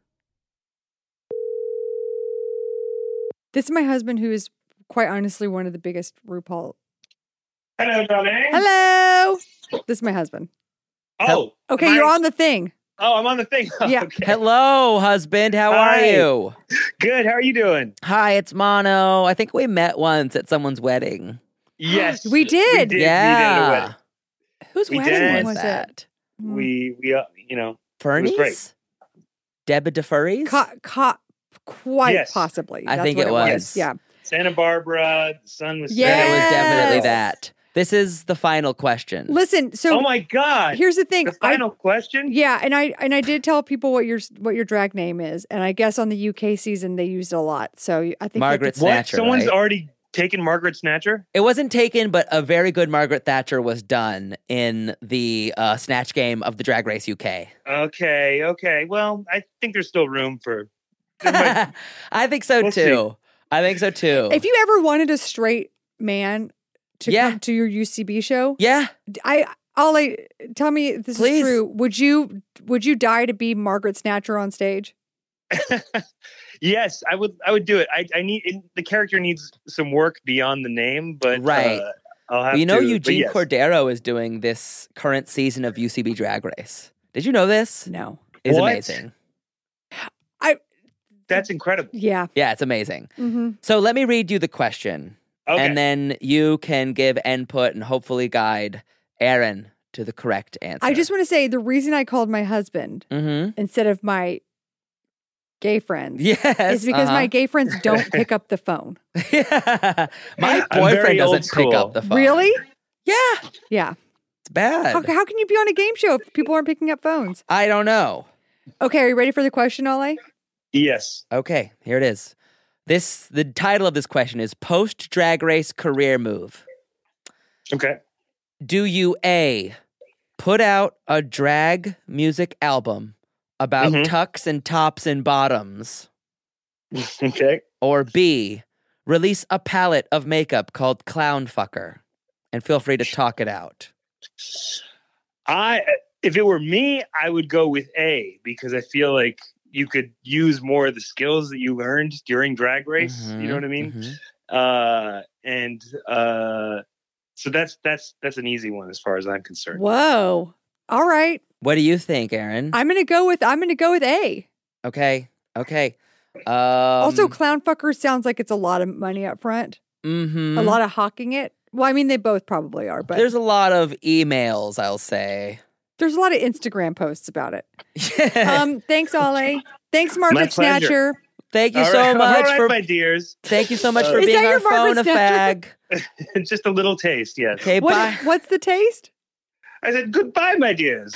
E: This is my husband, who is quite honestly one of the biggest RuPaul.
F: Hello, darling.
E: Hello. This is my husband.
F: Oh,
E: Okay,
F: am I-
E: you're on the thing.
F: Oh, I'm on the thing.
E: Yeah.
F: Okay.
D: Hello, husband. How are
F: Hi.
D: you?
F: Good. How are you doing?
D: Hi, it's Mono. I think we met once at someone's wedding.
F: Yes,
E: We did.
F: We did.
D: yeah.
F: We did at a wedding.
D: Whose
F: We
D: wedding
F: did.
D: was
E: Was it?
D: that?
E: Mm.
F: We we uh, you know
D: Fernie's?
F: great.
D: Deborah DeFurries?
E: Ca- ca- quite
F: Yes.
E: possibly.
D: I
E: That's
D: think
E: what
D: it
E: was.
D: was.
E: Yeah.
F: Santa Barbara. The sun was.
E: Yeah.
D: It
F: setting.
D: was definitely
E: Yes.
D: that. This is the final question.
E: Listen. So
F: Oh my God!
E: here's the thing.
F: the final question.
E: I, yeah, and I and I did tell people what your what your drag name is, and I guess on the U K season they used it a lot. So I think
D: Margaret
E: that-
F: What?
D: Snatcher,
F: Someone's
D: right?
F: already taken Margaret Snatcher.
D: It wasn't taken, but a very good Margaret Thatcher was done in the uh, Snatch game of the Drag Race U K.
F: Okay. Okay. Well, I think there's still room for. there might-
D: I think so
F: We'll
D: too. I think so too.
E: If you ever wanted a straight man to
D: Yeah.
E: come to your U C B show,
D: yeah.
E: I Ollie, tell me if this
D: Please.
E: is true. Would you would you die to be Margaret Snatcher on stage?
F: Yes, I would. I would do it. I, I need it, the character needs some work beyond the name, but
D: Right.
F: Uh, I'll have
D: You know
F: to, but
D: Eugene
F: yes.
D: Cordero is doing this current season of U C B Drag Race. Did you know this?
E: No.
D: It's
F: What?
D: amazing.
F: That's incredible.
E: Yeah.
D: Yeah, it's amazing.
E: hmm
D: So let me read you the question.
F: Okay.
D: And then you can give input and hopefully guide Aaron to the correct answer.
E: I just want to say the reason I called my husband
D: Mm-hmm.
E: instead of my gay friends
D: Yes.
E: is because my
D: uh-huh.
E: gay friends don't pick up the phone.
D: my
F: I'm
D: boyfriend
F: very old
D: doesn't pick
F: school.
D: up the phone.
E: Really?
D: Yeah.
E: Yeah.
D: It's bad.
E: How, how can you be on a game show if people aren't picking up phones?
D: I don't know.
E: Okay, are you ready for the question, Ollie?
F: Yes.
D: Okay, here it is. This the title of this question is Post Drag Race Career Move.
F: Okay.
D: Do you A, put out a drag music album about
F: Mhm.
D: tucks and tops and bottoms,
F: Okay.
D: or B, release a palette of makeup called Clown Fucker? And feel free to talk it out.
F: I if it were me, I would go with A because I feel like you could use more of the skills that you learned during Drag Race. You know what I mean?
D: Mhm.
F: Uh, and uh, so that's that's that's an easy one as far as I'm concerned.
E: Whoa. All right.
D: What do you think, Aaron?
E: I'm gonna go with I'm gonna go with A.
D: Okay, okay. Um,
E: also, clown fucker sounds like it's a lot of money up front.
D: Mm-hmm.
E: A lot of hawking it. Well, I mean, they both probably are, but
D: There's a lot of emails, I'll say.
E: there's a lot of Instagram posts about it. Um, thanks, Ollie. Thanks,
F: My
E: Margaret
F: pleasure.
E: Snatcher.
D: Thank you
F: All
D: so
F: right,
D: much
F: all right,
D: for
F: my dears.
D: thank you so much for
E: Is
D: being
E: that
D: our
E: your
D: phone a
E: Margaret
D: fag.
F: Just a little taste, yes.
D: Okay,
E: What,
D: bye.
E: what's the taste?
F: I said goodbye, my dears.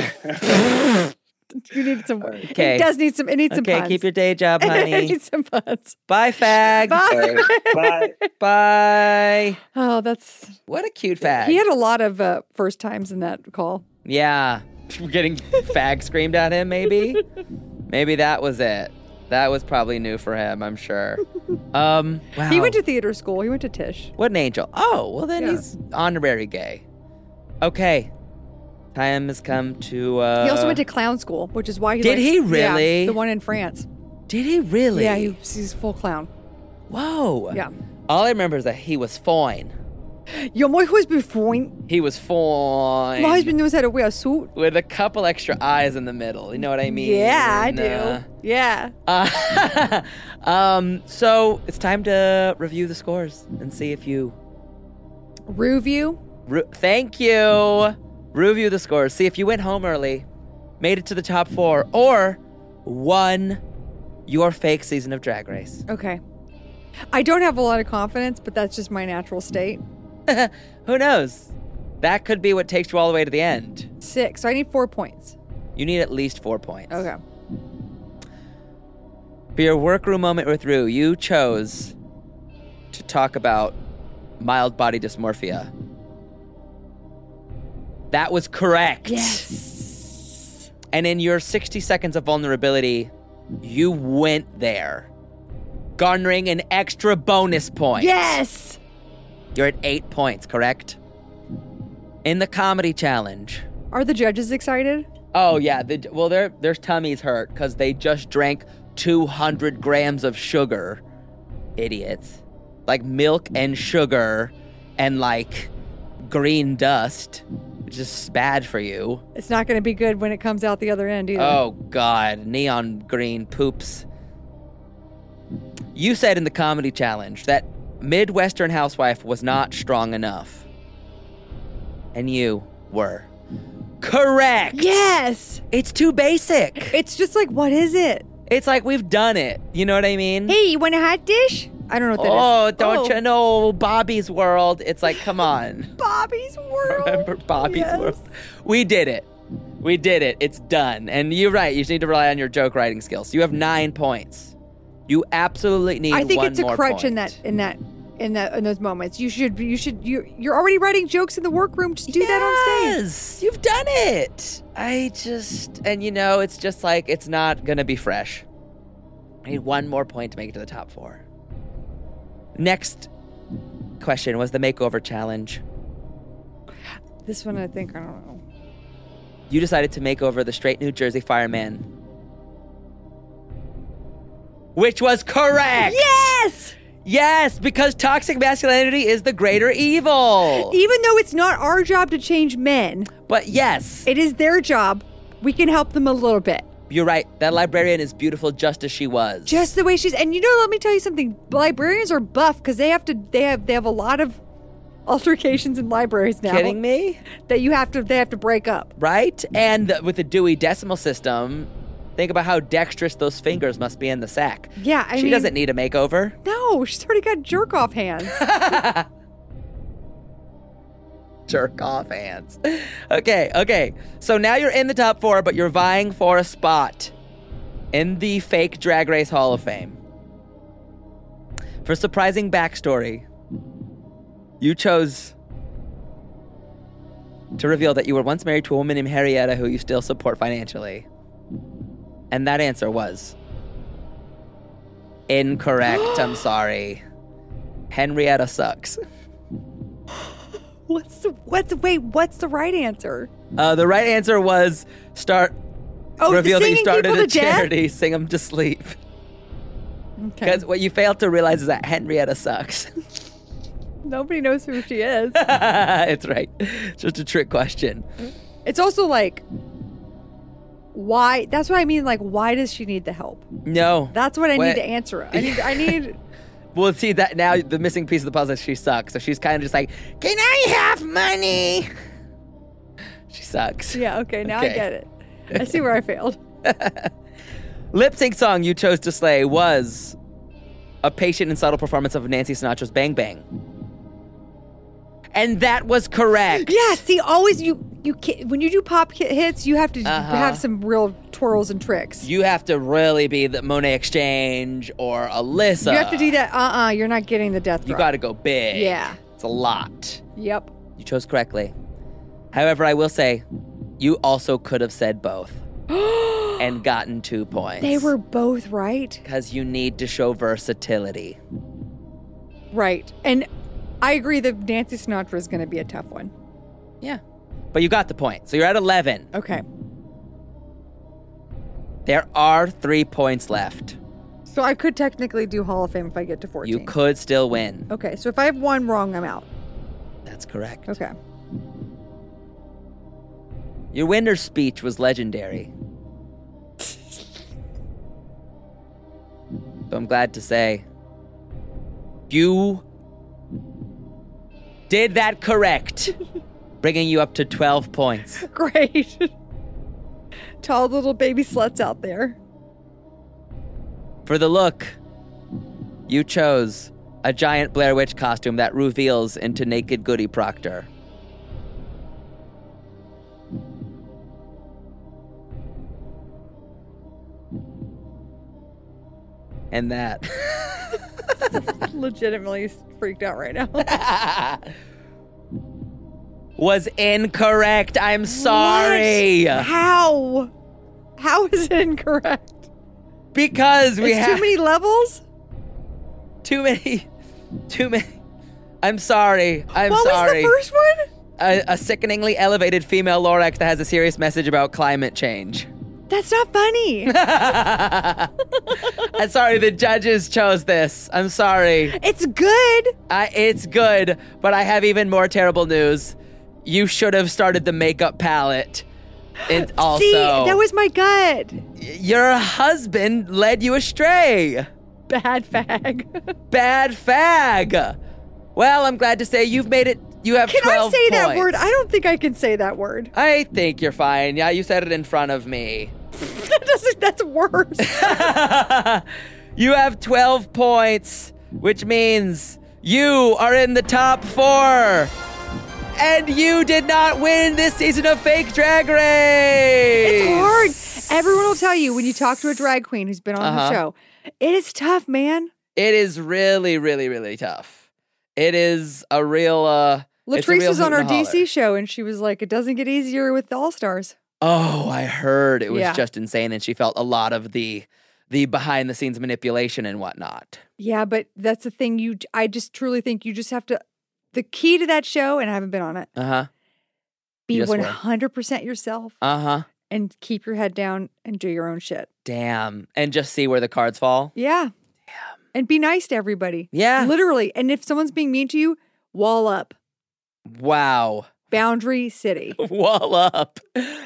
E: You need some.
D: Okay.
E: It does need some. It needs some
D: Okay,
E: puns.
D: keep your day job,
E: it
D: honey.
E: needs some puns.
D: Bye, fag.
E: Bye.
F: Bye.
D: Bye.
E: Oh, that's.
D: What a cute fag.
E: He had a lot of uh, first times in that call.
D: Yeah. We're getting fag screamed at him, maybe? Maybe that was it. That was probably new for him, I'm sure. Um, wow.
E: He went to theater school. He went to Tisch.
D: What an angel. Oh, well then
E: Yeah.
D: he's honorary gay. Okay. Time has come to, uh...
E: He also went to clown school, which is why he.
D: Did
E: likes-
D: he really?
E: Yeah, the one in France.
D: Did he really?
E: Yeah, he, he's full clown.
D: Whoa.
E: Yeah.
D: All I remember is that he was fine.
E: Ja, my husband fine.
D: He was fine.
E: My husband knows how to wear a suit.
D: With a couple extra eyes in the middle. You know what I mean?
E: Yeah, I do.
D: Uh,
E: Yeah.
D: Uh, um, so it's time to review the scores and see if you.
E: Review.
D: Re- thank you. Review the scores. See if you went home early, made it to the top four, or won your fake season of Drag Race.
E: Okay. I don't have a lot of confidence, but that's just my natural state.
D: Who knows? That could be what takes you all the way to the end.
E: Six. So I need four points.
D: You need at least four points.
E: Okay.
D: For your workroom moment with Rue, you chose to talk about mild body dysmorphia. That was correct.
E: Yes.
D: And in your sixty seconds of vulnerability, you went there, garnering an extra bonus point.
E: Yes.
D: You're at eight points, correct? In the comedy challenge.
E: Are the judges excited?
D: Oh, yeah. The, well, their, their tummies hurt because they just drank two hundred grams of sugar. Idiots. Like milk and sugar and like green dust. Which is bad for you.
E: It's not going to be good when it comes out the other end either.
D: Oh, God. Neon green poops. You said in the comedy challenge that Midwestern housewife was not strong enough. And you were correct.
E: Yes.
D: It's too basic.
E: It's just like, what is it?
D: It's like we've done it. You know what I mean?
E: Hey, you want a hot dish? I don't know what that
D: Oh,
E: is.
D: don't you know Bobby's World? It's like, come on.
E: Bobby's World.
D: Remember Bobby's
E: Yes.
D: World? We did it. We did it. It's done. And you're right. You just need to rely on your joke writing skills. You have nine points. You absolutely need
E: I think
D: one
E: it's a
D: more
E: crutch
D: point.
E: in that in that in that in those moments. You should you should you you're already writing jokes in the workroom. Just do that on stage.
D: Yes, you've done it. I just, and you know, it's just like, it's not going to be fresh. I need one more point to make it to the top four. Next question was the makeover challenge.
E: This one, I think, I don't know.
D: You decided to make over the straight New Jersey fireman. Which was correct.
E: Yes!
D: Yes, because toxic masculinity is the greater evil.
E: Even though it's not our job to change men,
D: But yes,
E: it is their job. We can help them a little bit.
D: you're right. That librarian is beautiful just as she was.
E: Just the way she's, and you know, let me tell you something. Librarians are buff because they have to. They have. They have a lot of altercations in libraries now.
D: Kidding me?
E: That you have to. They have to break up.
D: Right? And the, with the Dewey Decimal System, think about how dexterous those fingers must be in the sack.
E: Yeah, I
D: she
E: mean,
D: doesn't need a makeover.
E: No, she's already got jerk off hands.
D: Jerk off hands. Okay, okay. So now you're in the top four, but you're vying for a spot in the fake Drag Race Hall of Fame. For surprising backstory, you chose to reveal that you were once married to a woman named Henrietta who you still support financially. And that answer was incorrect. I'm sorry. Henrietta sucks.
E: What's the what's the wait? What's the right answer?
D: Uh, the right answer was start.
E: Oh,
D: reveal that you
E: singing
D: started
E: people
D: a
E: to death?
D: charity, Sing 'em to Sleep.
E: Okay.
D: Because what you failed to realize is that Henrietta sucks.
E: Nobody knows who she is.
D: It's right. It's just a trick question.
E: It's also like, why? That's what I mean. Like, why does she need the help?
D: No.
E: That's what I
D: What-
E: need to answer. I need. I need.
D: Well, see that now the missing piece of the puzzle is she sucks. So she's kind of just like, can I have money? She sucks.
E: Yeah, okay, now
D: Okay.
E: I get it. I see where I failed.
D: Lip sync song you chose to slay was a patient and subtle performance of Nancy Sinatra's Bang Bang. And that was correct.
E: Yeah, see, always you you ca- when you do pop ki- hits, you have to
D: Uh-huh.
E: have some real twirls and tricks.
D: You have to really be the Monet Exchange or Alyssa.
E: You have to do that. Uh-uh, you're not getting the death
D: You
E: drop.
D: got to go big.
E: Yeah.
D: It's a lot.
E: Yep.
D: You chose correctly. However, I will say, you also could have said both and gotten two points.
E: They were both right.
D: Because you need to show versatility.
E: Right. And I agree that Nancy Sinatra is going to be a tough one.
D: Yeah. But you got the point. So you're at eleven.
E: Okay.
D: There are three points left.
E: So I could technically do Hall of Fame if I get to fourteen.
D: You could still win.
E: Okay, so if I have one wrong, I'm out.
D: That's correct.
E: Okay.
D: Your winner's speech was legendary. So I'm glad to say you did that correct, bringing you up to twelve points.
E: Great. To all the little baby sluts out there.
D: For the look, you chose a giant Blair Witch costume that reveals into naked Goody Proctor. And that
E: Legitimately freaked out right now.
D: was incorrect. I'm sorry.
E: What? How? How is it incorrect?
D: Because we
E: It's
D: have
E: too many levels?
D: too many, too many. I'm sorry. I'm
E: what
D: sorry.
E: was the first one?
D: A, a sickeningly elevated female Lorax that has a serious message about climate change.
E: That's not funny.
D: I'm sorry, the judges chose this. I'm sorry.
E: It's good.
D: I, it's good, but I have even more terrible news. You should have started the makeup palette. And also,
E: See, that was my gut.
D: your husband led you astray.
E: Bad fag.
D: Bad fag. Well, I'm glad to say you've made it. You have
E: Can I
D: twelve
E: say that
D: points.
E: word? I don't think I can say that word.
D: I think you're fine. Yeah, you said it in front of me.
E: that doesn't, that's worse.
D: You have twelve points, which means you are in the top four. And you did not win this season of Fake Drag Race.
E: It's hard. Everyone will tell you when you talk to a drag queen who's been on
D: Uh-huh.
E: the show, it is tough, man.
D: It is really, really, really tough. It is a real, uh... it's a
E: Latrice
D: real
E: was on
D: hoot
E: our
D: and
E: D
D: a
E: C
D: holler.
E: show, and she was like, it doesn't get easier with the All-Stars.
D: Oh, I heard it was
E: Yeah.
D: just insane, and she felt a lot of the the behind the scenes manipulation and whatnot.
E: Yeah, but that's the thing. You, I just truly think you just have to, the key to that show, and I haven't been on it,
D: Uh huh.
E: be
D: You just were.
E: one hundred percent yourself
D: Uh huh.
E: and keep your head down and do your own shit.
D: Damn. And just see where the cards fall.
E: Yeah. And be nice to everybody.
D: Yeah.
E: Literally. And if someone's being mean to you, wall up.
D: Wow.
E: Boundary City.
D: Wall up.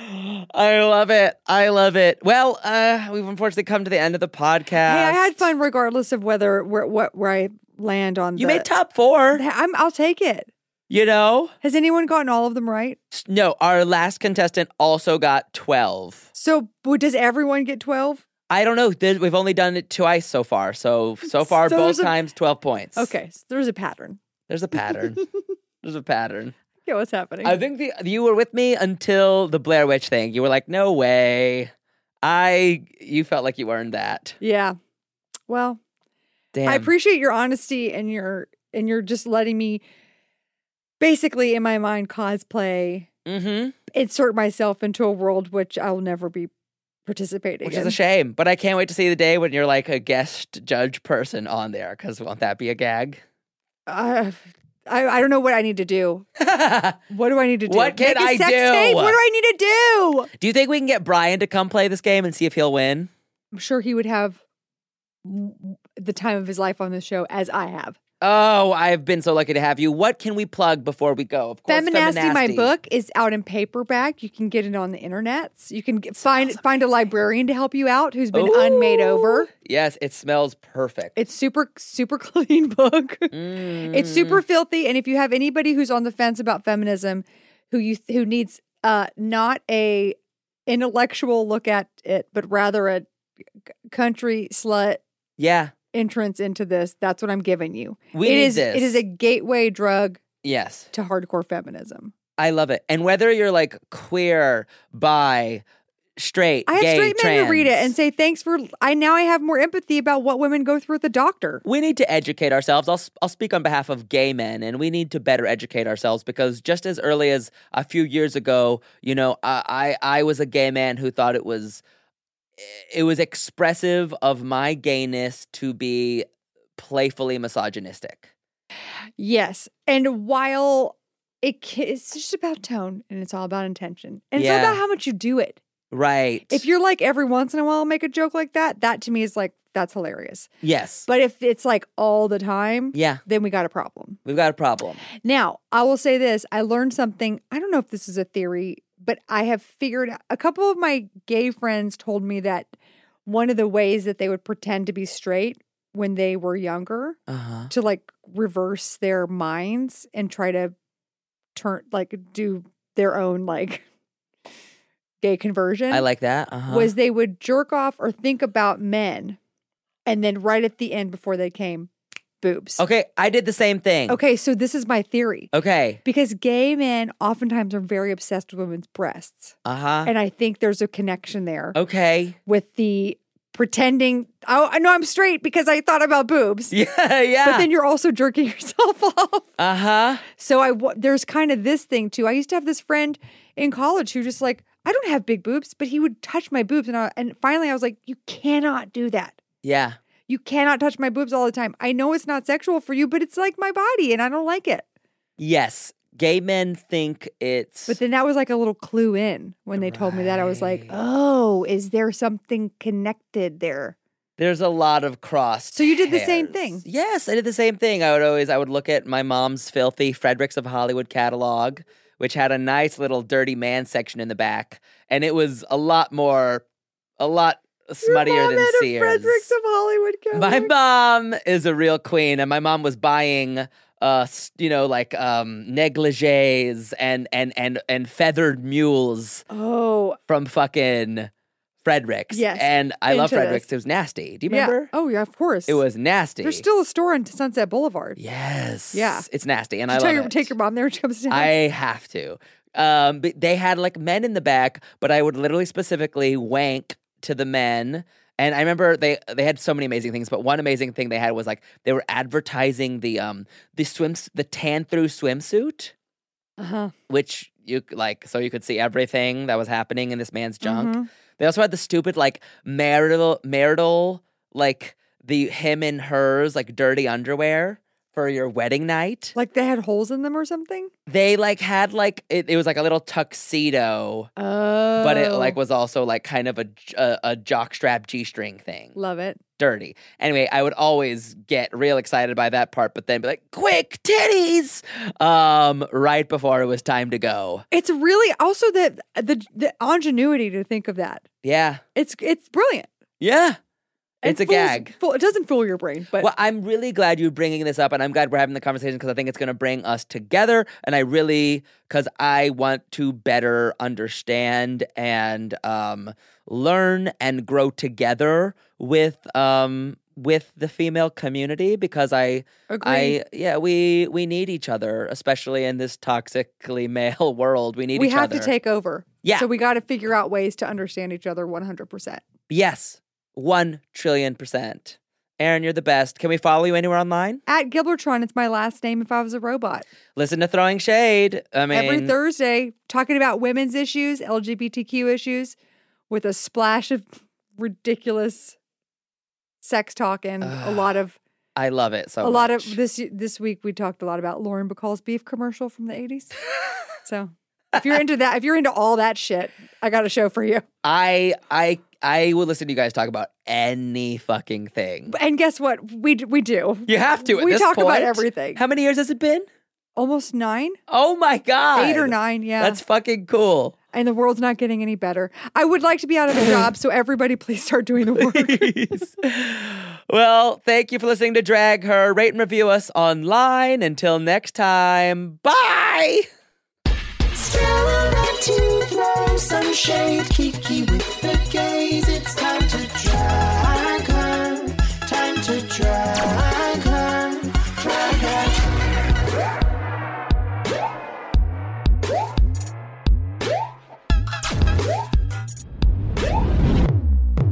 D: I love it. I love it. Well, uh, we've unfortunately come to the end of the podcast.
E: Hey, I had fun regardless of whether where what where I land on.
D: You
E: the,
D: made top four.
E: I'm, I'll take it.
D: You know?
E: Has anyone gotten all of them right?
D: No, our last contestant also got twelve.
E: So w- does everyone get twelve?
D: I don't know. There- We've only done it twice so far. So, so far,
E: So
D: both
E: there's a-
D: times, twelve points.
E: Okay, so there's a pattern.
D: There's a pattern. There's a pattern.
E: Yeah, what's happening?
D: I think the, you were with me until the Blair Witch thing. You were like, no way. I, you felt like you earned that.
E: yeah. Well,
D: Damn.
E: I appreciate your honesty and your and you're just letting me basically in my mind cosplay,
D: Mm-hmm.
E: insert myself into a world which I will never be participating
D: Which
E: in.
D: is a shame. But I can't wait to see the day when you're like a guest judge person on there, because won't that be a gag?
E: Uh, I I don't know what I need to do. What do I need to do?
D: What can
E: Make a
D: I
E: sex
D: do?
E: tape? What do I need to do?
D: Do you think we can get Brian to come play this game and see if he'll win?
E: I'm sure he would have w- the time of his life on this show as I have.
D: Oh, I've been so lucky to have you. What can we plug before we go? Of course,
E: Feminasty, my
D: Feminasty.
E: book, is out in paperback. You can get it on the internet. You can get, find find a librarian to help you out who's been
D: Ooh.
E: unmade over.
D: Yes, it smells perfect.
E: It's super super clean book.
D: Mm.
E: It's super filthy, and if you have anybody who's on the fence about feminism, who you who needs uh not a intellectual look at it, but rather a country slut
D: Yeah.
E: entrance into this, that's what I'm giving you.
D: We
E: it
D: need
E: is
D: this.
E: it is a gateway drug
D: Yes.
E: to hardcore feminism.
D: I love it. And whether you're like queer, bi, straight,
E: I have
D: gay,
E: straight men
D: trans,
E: to read it and say thanks for. I now I have more empathy about what women go through at the doctor.
D: we need to educate ourselves. I'll I'll speak on behalf of gay men, and we need to better educate ourselves because just as early as a few years ago, you know, I I, I was a gay man who thought it was it was expressive of my gayness to be playfully misogynistic.
E: Yes, and while it ca- it's just about tone and it's all about intention and
D: Yeah.
E: it's all about how much you do it.
D: Right.
E: If you're like every once in a while I'll make a joke like that, that to me is like that's hilarious.
D: yes.
E: But if it's like all the time,
D: Yeah.
E: then we got a problem.
D: We've got a problem.
E: Now, I will say this. I learned something. I don't know if this is a theory, but I have figured a couple of my gay friends told me that one of the ways that they would pretend to be straight when they were younger
D: Uh-huh.
E: to like reverse their minds and try to turn like do their own like gay conversion
D: I like that. Uh-huh.
E: was they would jerk off or think about men and then right at the end before they came, boobs.
D: Okay, I did the same thing.
E: Okay, so this is my theory.
D: Okay.
E: Because gay men oftentimes are very obsessed with women's breasts.
D: Uh-huh.
E: And I think there's a connection there
D: Okay.
E: with the pretending, oh, I know I'm straight because I thought about boobs.
D: Yeah, yeah.
E: But then you're also jerking yourself off.
D: uh-huh.
E: So I w- there's kind of this thing too. I used to have this friend in college who just like, I don't have big boobs, but he would touch my boobs. And, I, and finally I was like, you cannot do that.
D: Yeah.
E: You cannot touch my boobs all the time. I know it's not sexual for you, but it's like my body and I don't like it.
D: Yes. Gay men think it's
E: But then that was like a little clue in when they told me that. I was like, oh, is there something connected there?
D: there's a lot of crossed.
E: So you did the same
D: hairs.
E: thing?
D: Yes, I did the same thing. I would always I would look at my mom's filthy Fredericks of Hollywood catalog, which had a nice little dirty man section in the back, and it was a lot more a lot smuttier
E: Your mom
D: than
E: had a
D: Sears.
E: Fredericks of Hollywood catalog.
D: My mom is a real queen, and my mom was buying, uh, s- you know, like um, negligees and and and and feathered mules
E: Oh,
D: from fucking Fredericks.
E: Yes,
D: and I love
E: into
D: Fredericks.
E: this.
D: It was nasty. Do you
E: yeah.
D: remember?
E: Oh, yeah, of course.
D: It was nasty.
E: There's still a store on Sunset Boulevard.
D: yes,
E: Yeah.
D: it's nasty, and
E: Did
D: I
E: you
D: love
E: tell your,
D: it.
E: take your mom there when she comes down.
D: I have to. Um, but they had like men in the back, but I would literally specifically wank to the men. And I remember they they had so many amazing things, but one amazing thing they had was like they were advertising the um the swims the tan through swimsuit,
E: uh-huh.
D: which you like so you could see everything that was happening in this man's junk.
E: Mhm.
D: They also had the stupid like marital marital like the him and hers like dirty underwear for your wedding night.
E: Like they had holes in them or something?
D: They like had like it, it was like a little tuxedo,
E: Oh.
D: but it like was also like kind of a j- a, a jockstrap G-string thing.
E: Love it.
D: Dirty. Anyway, I would always get real excited by that part, but then be like, "Quick, titties!" Um, right before it was time to go.
E: It's really also the the the ingenuity to think of that.
D: Yeah,
E: It's it's brilliant.
D: yeah.
E: And
D: It's a
E: fools-
D: gag.
E: fool- it doesn't fool your brain, but
D: Well, I'm really glad you're bringing this up, and I'm glad we're having the conversation because I think it's going to bring us together. And I really, because I want to better understand and um, learn and grow together with um, with the female community. Because I,
E: agree.
D: I, yeah, we we need each other, especially in this toxically male world. We need
E: we
D: each
E: have
D: other.
E: to take over.
D: Yeah.
E: So we got to figure out ways to understand each other one hundred percent.
D: Yes, one trillion percent. Aaron, you're the best. Can we follow you anywhere online?
E: At Gilbertron, it's my last name if I was a robot.
D: Listen to Throwing Shade. I mean,
E: Every Thursday, talking about women's issues, L G B T Q issues, with a splash of ridiculous sex talk and a lot of
D: I love it so
E: a lot
D: much.
E: of this this week we talked a lot about Lauren Bacall's beef commercial from the eighties. So if you're into that, if you're into all that shit, I got a show for you.
D: I I I will listen to you guys talk about any fucking thing.
E: And guess what? We d- we do.
D: You have to. At
E: we
D: this
E: talk about
D: point.
E: everything.
D: How many years has it been?
E: Almost nine,
D: Oh my god,
E: eight or nine. Yeah,
D: That's fucking cool.
E: and the world's not getting any better. I would like to be out of a job, so everybody, please start doing the work.
D: Please. Well, thank you for listening to Drag Her. Rate and review us online. Until next time, bye.
C: Striving to throw some shade, Kiki with the gaze. It's time to drag her. Time to drag her. Drag her.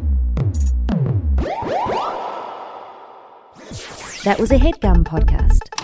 G: That was a HeadGum podcast.